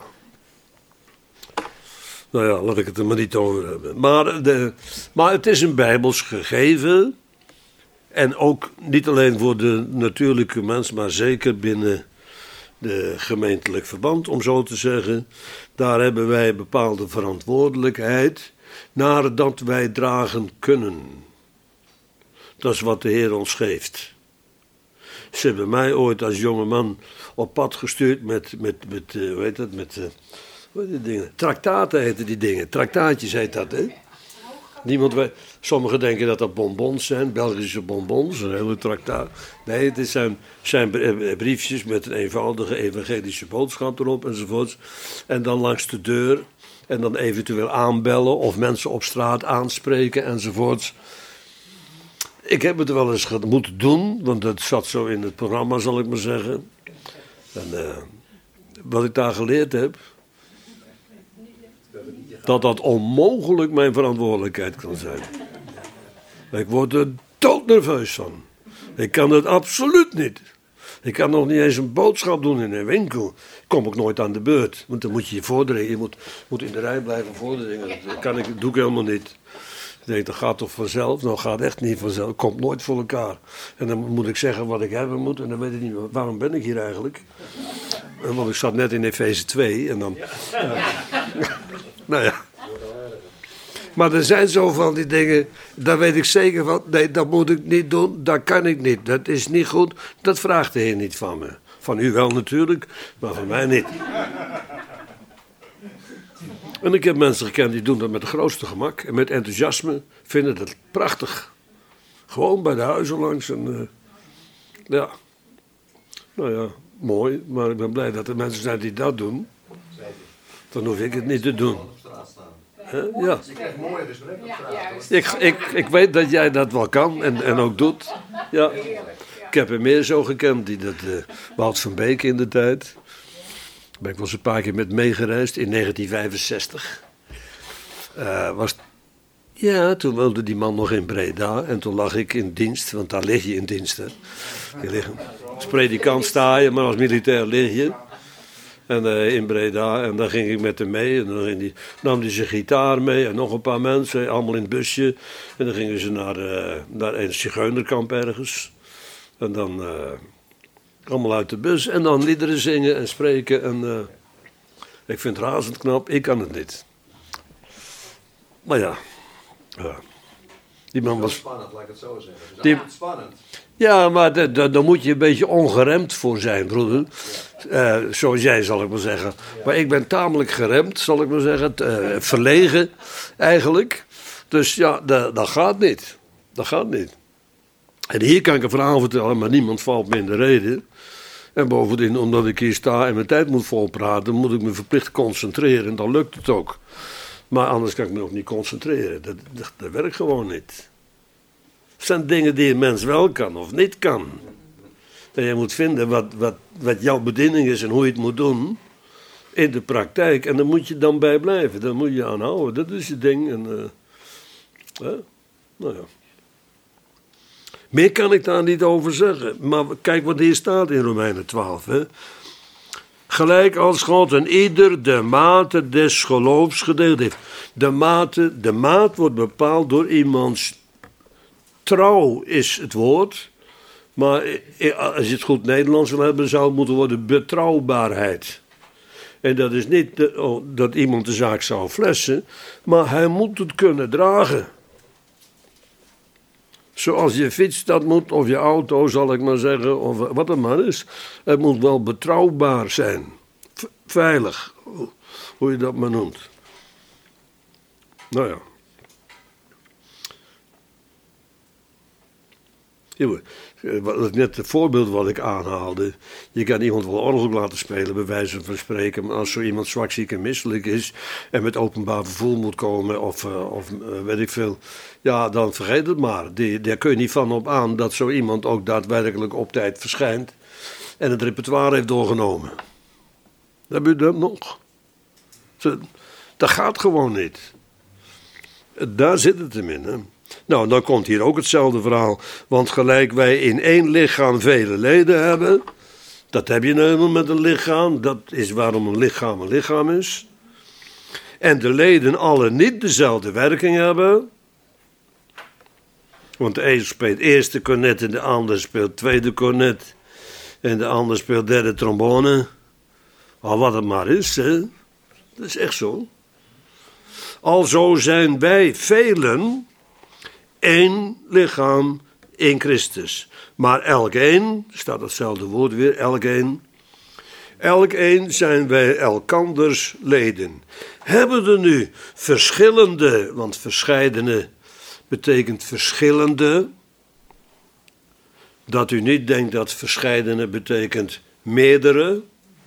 Speaker 1: Nou ja, laat ik het er maar niet over hebben. Maar, de, maar het is een bijbels gegeven. En ook niet alleen voor de natuurlijke mens, maar zeker binnen de gemeentelijk verband, om zo te zeggen. Daar hebben wij bepaalde verantwoordelijkheid naar dat wij dragen kunnen. Dat is wat de Heer ons geeft. Ze hebben mij ooit als jonge man op pad gestuurd met, met, met uh, hoe heet dat, met, uh, hoe heet die dingen? Traktaten heten die dingen, traktaatjes heet dat, hè? Niemand weet, sommigen denken dat dat bonbons zijn, Belgische bonbons, een hele traktaat. Nee, het zijn, zijn briefjes met een eenvoudige evangelische boodschap erop enzovoorts. En dan langs de deur en dan eventueel aanbellen of mensen op straat aanspreken enzovoorts. Ik heb het wel eens moeten doen, want dat zat zo in het programma, zal ik maar zeggen. En uh, wat ik daar geleerd heb, dat dat onmogelijk mijn verantwoordelijkheid kan zijn. Ik word er doodnerveus van. Ik kan het absoluut niet. Ik kan nog niet eens een boodschap doen in een winkel. Kom ik nooit aan de beurt. Want dan moet je je voordringen. Je moet, moet in de rij blijven voordringen. Dat kan ik, dat doe ik helemaal niet. Ik denk, dat gaat toch vanzelf? Nou, gaat echt niet vanzelf. Komt nooit voor elkaar. En dan moet ik zeggen wat ik hebben moet. En dan weet ik niet, waarom ben ik hier eigenlijk? Want ik zat net in Efeze twee. En dan... Uh, nou ja. Maar er zijn zo van die dingen, daar weet ik zeker van, nee, dat moet ik niet doen, dat kan ik niet, dat is niet goed, dat vraagt de Heer niet van me. Van u wel natuurlijk, maar van mij niet. En ik heb mensen gekend die doen dat met het grootste gemak en met enthousiasme, vinden dat prachtig. Gewoon bij de huizen langs en uh, ja, nou ja, mooi, maar ik ben blij dat er mensen zijn die dat doen. Dan hoef ik het niet te doen. He, ja. Ik, ik, ik weet dat jij dat wel kan en, en ook doet. Ja. Ik heb er meer zo gekend, die dat, uh, Wout van Beek in de tijd. Daar ben ik wel eens een paar keer met meegereisd in negentien vijfenzestig. Uh, was, ja, toen woonde die man nog in Breda en toen lag ik in dienst, want daar lig je in dienst. Hè. Je ligt, als predikant sta je, maar als militair lig je. En uh, in Breda, en daar ging ik met hem mee. En dan ging die, nam hij zijn gitaar mee en nog een paar mensen, allemaal in het busje. En dan gingen ze naar, uh, naar een zigeunerkamp ergens. En dan uh, allemaal uit de bus. En dan liederen zingen en spreken. En uh, ik vind het razend knap, ik kan het niet. Maar ja, ja. Die man was...
Speaker 2: Spannend, laat ik het zo zeggen. Het is
Speaker 1: Die...
Speaker 2: spannend.
Speaker 1: Ja, maar de, de, daar moet je een beetje ongeremd voor zijn, broeder. Uh, zoals jij, zal ik maar zeggen. Maar ik ben tamelijk geremd, zal ik maar zeggen. Uh, verlegen, eigenlijk. Dus ja, dat, dat gaat niet. Dat gaat niet. En hier kan ik een verhaal vertellen, maar niemand valt me in de reden. En bovendien, omdat ik hier sta en mijn tijd moet volpraten, moet ik me verplicht concentreren. En dan lukt het ook. Maar anders kan ik me ook niet concentreren. Dat, dat, dat werkt gewoon niet. Het zijn dingen die een mens wel kan of niet kan. En je moet vinden wat, wat, wat jouw bediening is en hoe je het moet doen in de praktijk. En daar moet je dan bij blijven. Daar moet je aan houden. Dat is je ding. En, uh, hè? Nou ja. Meer kan ik daar niet over zeggen. Maar kijk wat hier staat in Romeinen twaalf. Hè? Gelijk als God en ieder de mate des geloofs gedeeld heeft. De mate, de maat wordt bepaald door iemands trouw is het woord. Maar als je het goed Nederlands wil hebben, zou het moeten worden betrouwbaarheid. En dat is niet de, oh, dat iemand de zaak zou flessen, maar hij moet het kunnen dragen. Zoals je fiets dat moet, of je auto zal ik maar zeggen, of wat het maar is. Het moet wel betrouwbaar zijn. V- veilig, hoe je dat maar noemt. Nou ja. Net het voorbeeld wat ik aanhaalde. Je kan iemand wel orgel laten spelen, bij wijze van spreken. Maar als zo iemand zwak, ziek en misselijk is. En met openbaar vervoer moet komen. Of, uh, of uh, weet ik veel. Ja, dan vergeet het maar. Die, daar kun je niet van op aan dat zo iemand ook daadwerkelijk op tijd verschijnt. En het repertoire heeft doorgenomen. Heb je dat nog? Dat gaat gewoon niet. Daar zit het hem in, hè. Nou, dan komt hier ook hetzelfde verhaal. Want gelijk wij in één lichaam vele leden hebben. Dat heb je nou met een lichaam. Dat is waarom een lichaam een lichaam is. En de leden alle niet dezelfde werking hebben. Want de een speelt eerste cornet en de ander speelt tweede cornet. En de ander speelt derde trombone. Al wat het maar is, hè. Dat is echt zo. Alzo zijn wij velen één lichaam in Christus. Maar elk een, staat hetzelfde woord weer, elk een. Elk een zijn wij elkanders leden. Hebben er nu verschillende, want verscheidene betekent verschillende. Dat u niet denkt dat verscheidene betekent meerdere.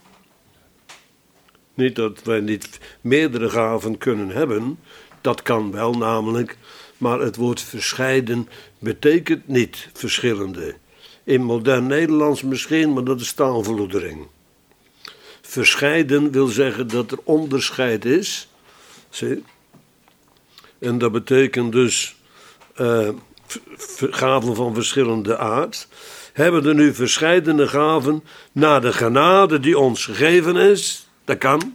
Speaker 1: Niet dat wij niet meerdere gaven kunnen hebben. Dat kan wel namelijk. Maar het woord verscheiden betekent niet verschillende. In modern Nederlands misschien, maar dat is taalverloedering. Verscheiden wil zeggen dat er onderscheid is. Zie? En dat betekent dus uh, gaven van verschillende aard. Hebben er nu verscheidene gaven naar de genade die ons gegeven is? Dat kan.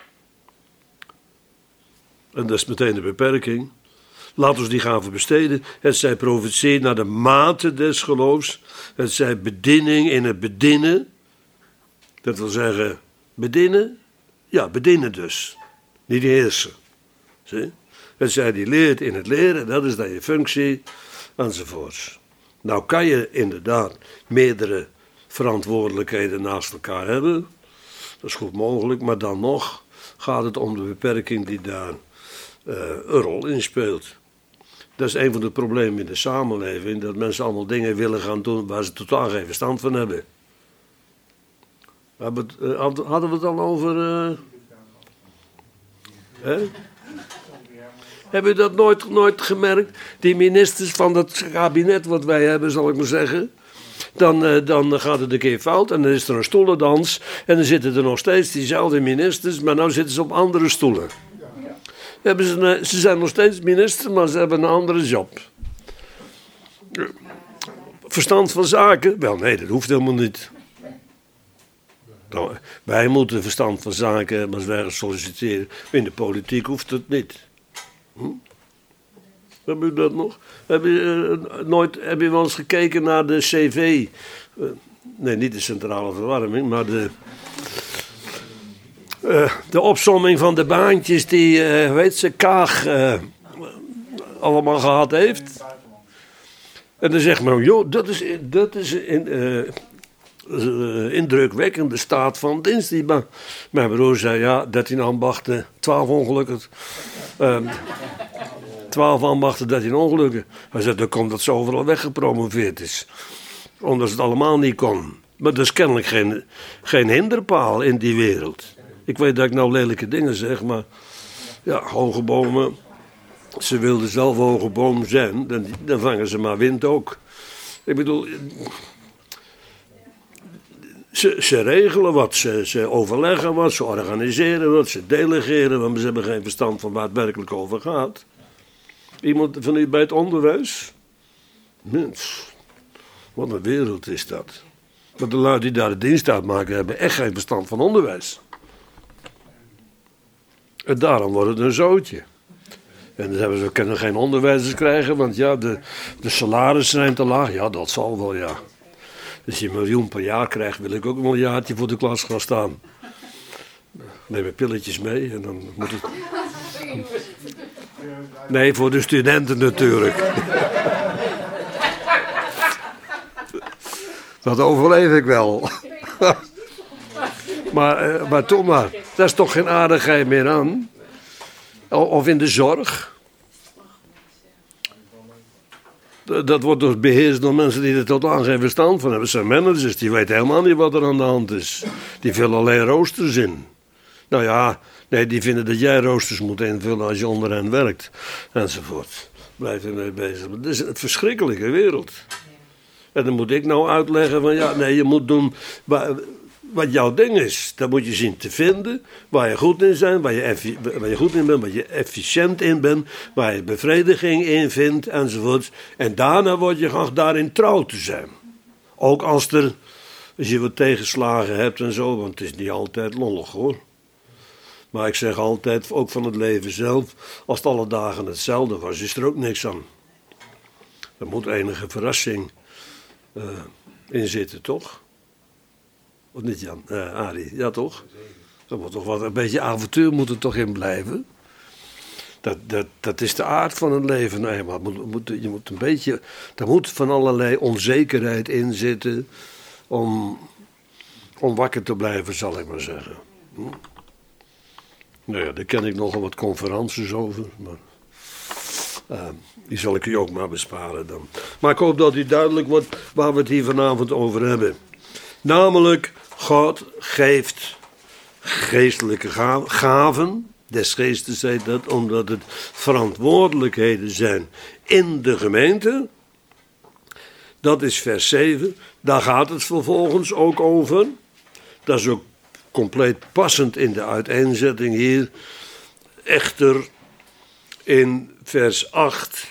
Speaker 1: En dat is meteen de beperking. Laat ons die gaven besteden. Het zij profetie naar de mate des geloofs. Het zij bediening in het bedienen. Dat wil zeggen, bedienen? Ja, bedienen dus. Niet heersen. Zie? Het zij die leert in het leren, dat is dan je functie, enzovoorts. Nou kan je inderdaad meerdere verantwoordelijkheden naast elkaar hebben. Dat is goed mogelijk, maar dan nog gaat het om de beperking die daar uh, een rol in speelt. Dat is een van de problemen in de samenleving, dat mensen allemaal dingen willen gaan doen waar ze totaal geen verstand van hebben. Hadden we het al over... Uh, hè? Heb je dat nooit, nooit gemerkt? Die ministers van dat kabinet wat wij hebben, zal ik maar zeggen. Dan, uh, dan gaat het een keer fout en dan is er een stoelendans. En dan zitten er nog steeds diezelfde ministers, maar nu zitten ze op andere stoelen. Hebben ze, een, ze zijn nog steeds minister, maar ze hebben een andere job. Verstand van zaken? Wel, nee, dat hoeft helemaal niet. Nou, wij moeten verstand van zaken hebben als wij gaan solliciteren. In de politiek hoeft het niet. Hm? Heb je dat nog? Heb je, uh, nooit, heb je wel eens gekeken naar de cv? Uh, nee, niet de centrale verwarming, maar de... Uh, de opsomming van de baantjes die, uh, weet ze, Kaag uh, allemaal gehad heeft. En dan zegt men, joh, dat is, dat is in, uh, uh, indrukwekkende staat van dienst. Die ba- Mijn broer zei, ja, dertien ambachten, twaalf ongelukken. Uh, twaalf ambachten, dertien ongelukken. Hij zei, dan komt dat ze overal weggepromoveerd is. Omdat ze het allemaal niet kon. Maar er is kennelijk geen, geen hinderpaal in die wereld. Ik weet dat ik nou lelijke dingen zeg, maar Ja, hoge bomen. Ze wilden zelf hoge boom zijn, dan, dan vangen ze maar wind ook. Ik bedoel, ze, ze regelen wat, ze, ze overleggen wat, ze organiseren wat, ze delegeren, want ze hebben geen verstand van waar het werkelijk over gaat. Iemand van u bij het onderwijs? Mens, wat een wereld is dat. Maar de lui die daar de dienst uitmaken hebben echt geen verstand van onderwijs. En daarom wordt het een zootje. En dan hebben ze, we kunnen geen onderwijzers krijgen, want ja, de, de salarissen zijn te laag. Ja, dat zal wel, ja. Als je een miljoen per jaar krijgt, wil ik ook een miljartje voor de klas gaan staan. Neem mijn pilletjes mee en dan moet het... Nee, voor de studenten natuurlijk. Dat overleef ik wel. maar, maar toch maar, daar is toch geen aardigheid meer aan. Of in de zorg. Dat wordt dus beheerst door mensen die er totaal geen verstand van hebben. Dat zijn managers, die weten helemaal niet wat er aan de hand is. Die vullen alleen roosters in. Nou ja, nee, die vinden dat jij roosters moet invullen als je onder hen werkt. Enzovoort. Blijf ermee bezig. Het is een verschrikkelijke wereld. En dan moet ik nou uitleggen van ja, nee, je moet doen wat jouw ding is. Dat moet je zien te vinden, waar je goed in bent, waar je, effi- waar je goed in bent, waar je efficiënt in bent, waar je bevrediging in vindt, enzovoort. En daarna word je geacht daarin trouw te zijn. Ook als, er, als je wat tegenslagen hebt en zo, want het is niet altijd lollig hoor. Maar ik zeg altijd, ook van het leven zelf, als het alle dagen hetzelfde was, is er ook niks aan. Er moet enige verrassing uh, in zitten, toch? Of niet, Jan? Uh, Arie, ja toch? Er moet toch wat, een beetje avontuur moet er toch in blijven. Dat, dat, dat is de aard van het leven. Nee, maar moet, moet, je moet een beetje, er moet van allerlei onzekerheid in zitten om, om wakker te blijven, zal ik maar zeggen. Hm? Nou ja, daar ken ik nogal wat conferenties over, maar uh, die zal ik u ook maar besparen dan. Maar ik hoop dat u duidelijk wordt waar we het hier vanavond over hebben. Namelijk, God geeft geestelijke gaven, des geestes heet dat, omdat het verantwoordelijkheden zijn in de gemeente. Dat is vers zeven, daar gaat het vervolgens ook over. Dat is ook compleet passend in de uiteenzetting hier. Echter, in vers acht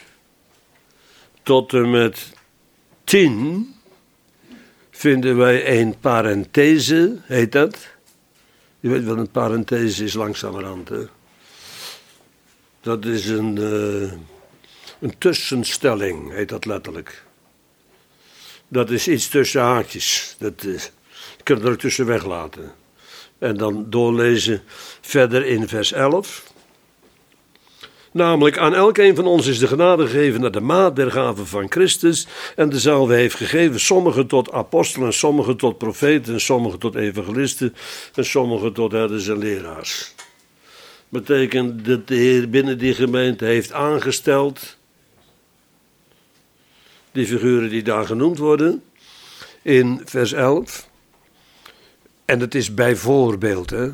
Speaker 1: tot en met tien vinden wij een parenthese, heet dat. Je weet wat een parenthese is langzamerhand, hè? Dat is een, uh, een tussenstelling, heet dat letterlijk. Dat is iets tussen haakjes. Dat is, je kunt er ook tussen weglaten. En dan doorlezen verder in vers elf. Namelijk, aan elkeen van ons is de genade gegeven naar de maat der gaven van Christus. En dezelfde heeft gegeven sommigen tot apostelen, sommigen tot profeten, sommigen tot evangelisten en sommigen tot herders en leraars. Betekent dat de Heer binnen die gemeente heeft aangesteld, die figuren die daar genoemd worden, in vers elf. En het is bijvoorbeeld, hè.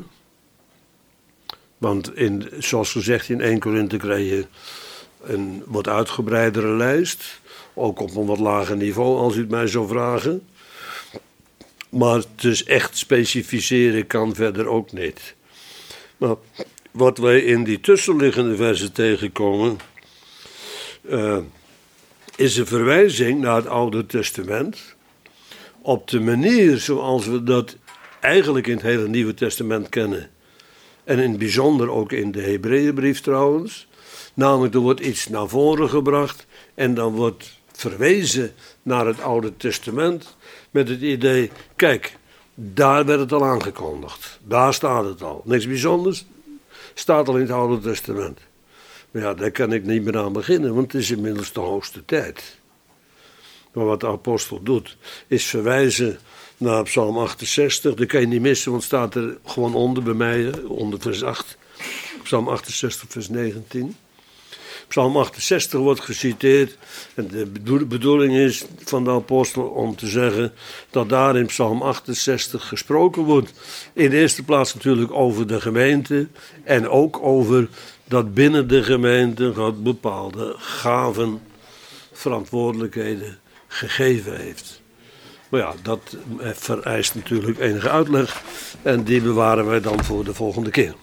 Speaker 1: Want in, zoals gezegd in Eerste Korinthe krijg je een wat uitgebreidere lijst. Ook op een wat lager niveau, als u het mij zou vragen. Maar dus echt specificeren kan verder ook niet. Maar wat wij in die tussenliggende versen tegenkomen, Uh, is een verwijzing naar het Oude Testament. Op de manier zoals we dat eigenlijk in het hele Nieuwe Testament kennen. En in het bijzonder ook in de Hebreeënbrief trouwens. Namelijk, er wordt iets naar voren gebracht en dan wordt verwezen naar het Oude Testament met het idee, kijk, daar werd het al aangekondigd. Daar staat het al. Niks bijzonders, staat al in het Oude Testament. Maar ja, daar kan ik niet meer aan beginnen, want het is inmiddels de hoogste tijd. Maar wat de apostel doet, is verwijzen naar Psalm achtenzestig. Dat kan je niet missen, want het staat er gewoon onder bij mij, onder vers acht. Psalm achtenzestig, vers negentien. Psalm achtenzestig wordt geciteerd. En de bedoeling is van de apostel om te zeggen dat daar in Psalm achtenzestig gesproken wordt. In de eerste plaats natuurlijk over de gemeente en ook over dat binnen de gemeente God bepaalde gaven, verantwoordelijkheden gegeven heeft. Maar ja, dat vereist natuurlijk enige uitleg en die bewaren wij dan voor de volgende keer.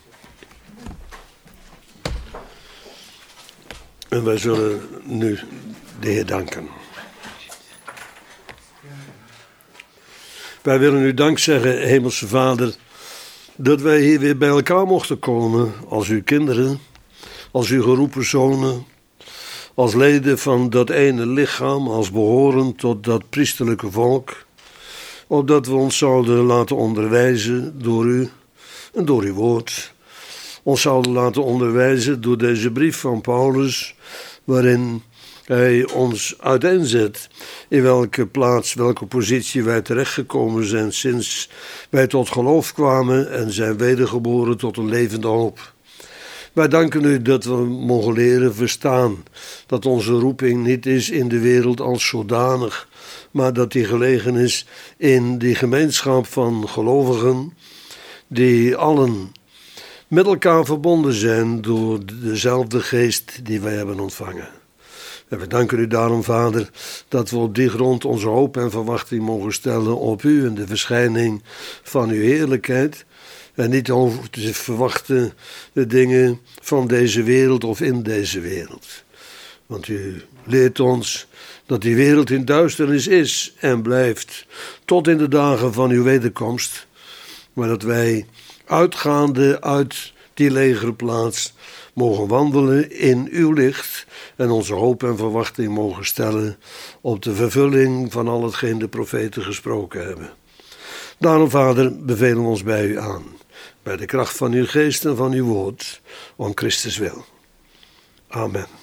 Speaker 1: En wij zullen nu de Heer danken. Wij willen u dank zeggen, Hemelse Vader, dat wij hier weer bij elkaar mochten komen als uw kinderen, als uw geroepen zonen, als leden van dat ene lichaam, als behorend tot dat priesterlijke volk, opdat we ons zouden laten onderwijzen door u en door uw woord. Ons zouden laten onderwijzen door deze brief van Paulus, waarin hij ons uiteenzet in welke plaats, welke positie wij terechtgekomen zijn sinds wij tot geloof kwamen en zijn wedergeboren tot een levende hoop. Wij danken u dat we mogen leren verstaan dat onze roeping niet is in de wereld als zodanig, maar dat die gelegen is in die gemeenschap van gelovigen die allen met elkaar verbonden zijn door dezelfde geest die wij hebben ontvangen. En we danken u daarom, Vader, dat we op die grond onze hoop en verwachting mogen stellen op u en de verschijning van uw heerlijkheid. En niet over te verwachten de dingen van deze wereld of in deze wereld. Want u leert ons dat die wereld in duisternis is en blijft tot in de dagen van uw wederkomst. Maar dat wij uitgaande uit die legerplaats mogen wandelen in uw licht en onze hoop en verwachting mogen stellen op de vervulling van al hetgeen de profeten gesproken hebben. Daarom, Vader, bevelen we ons bij u aan, bij de kracht van uw geest en van uw woord, om Christus wil. Amen.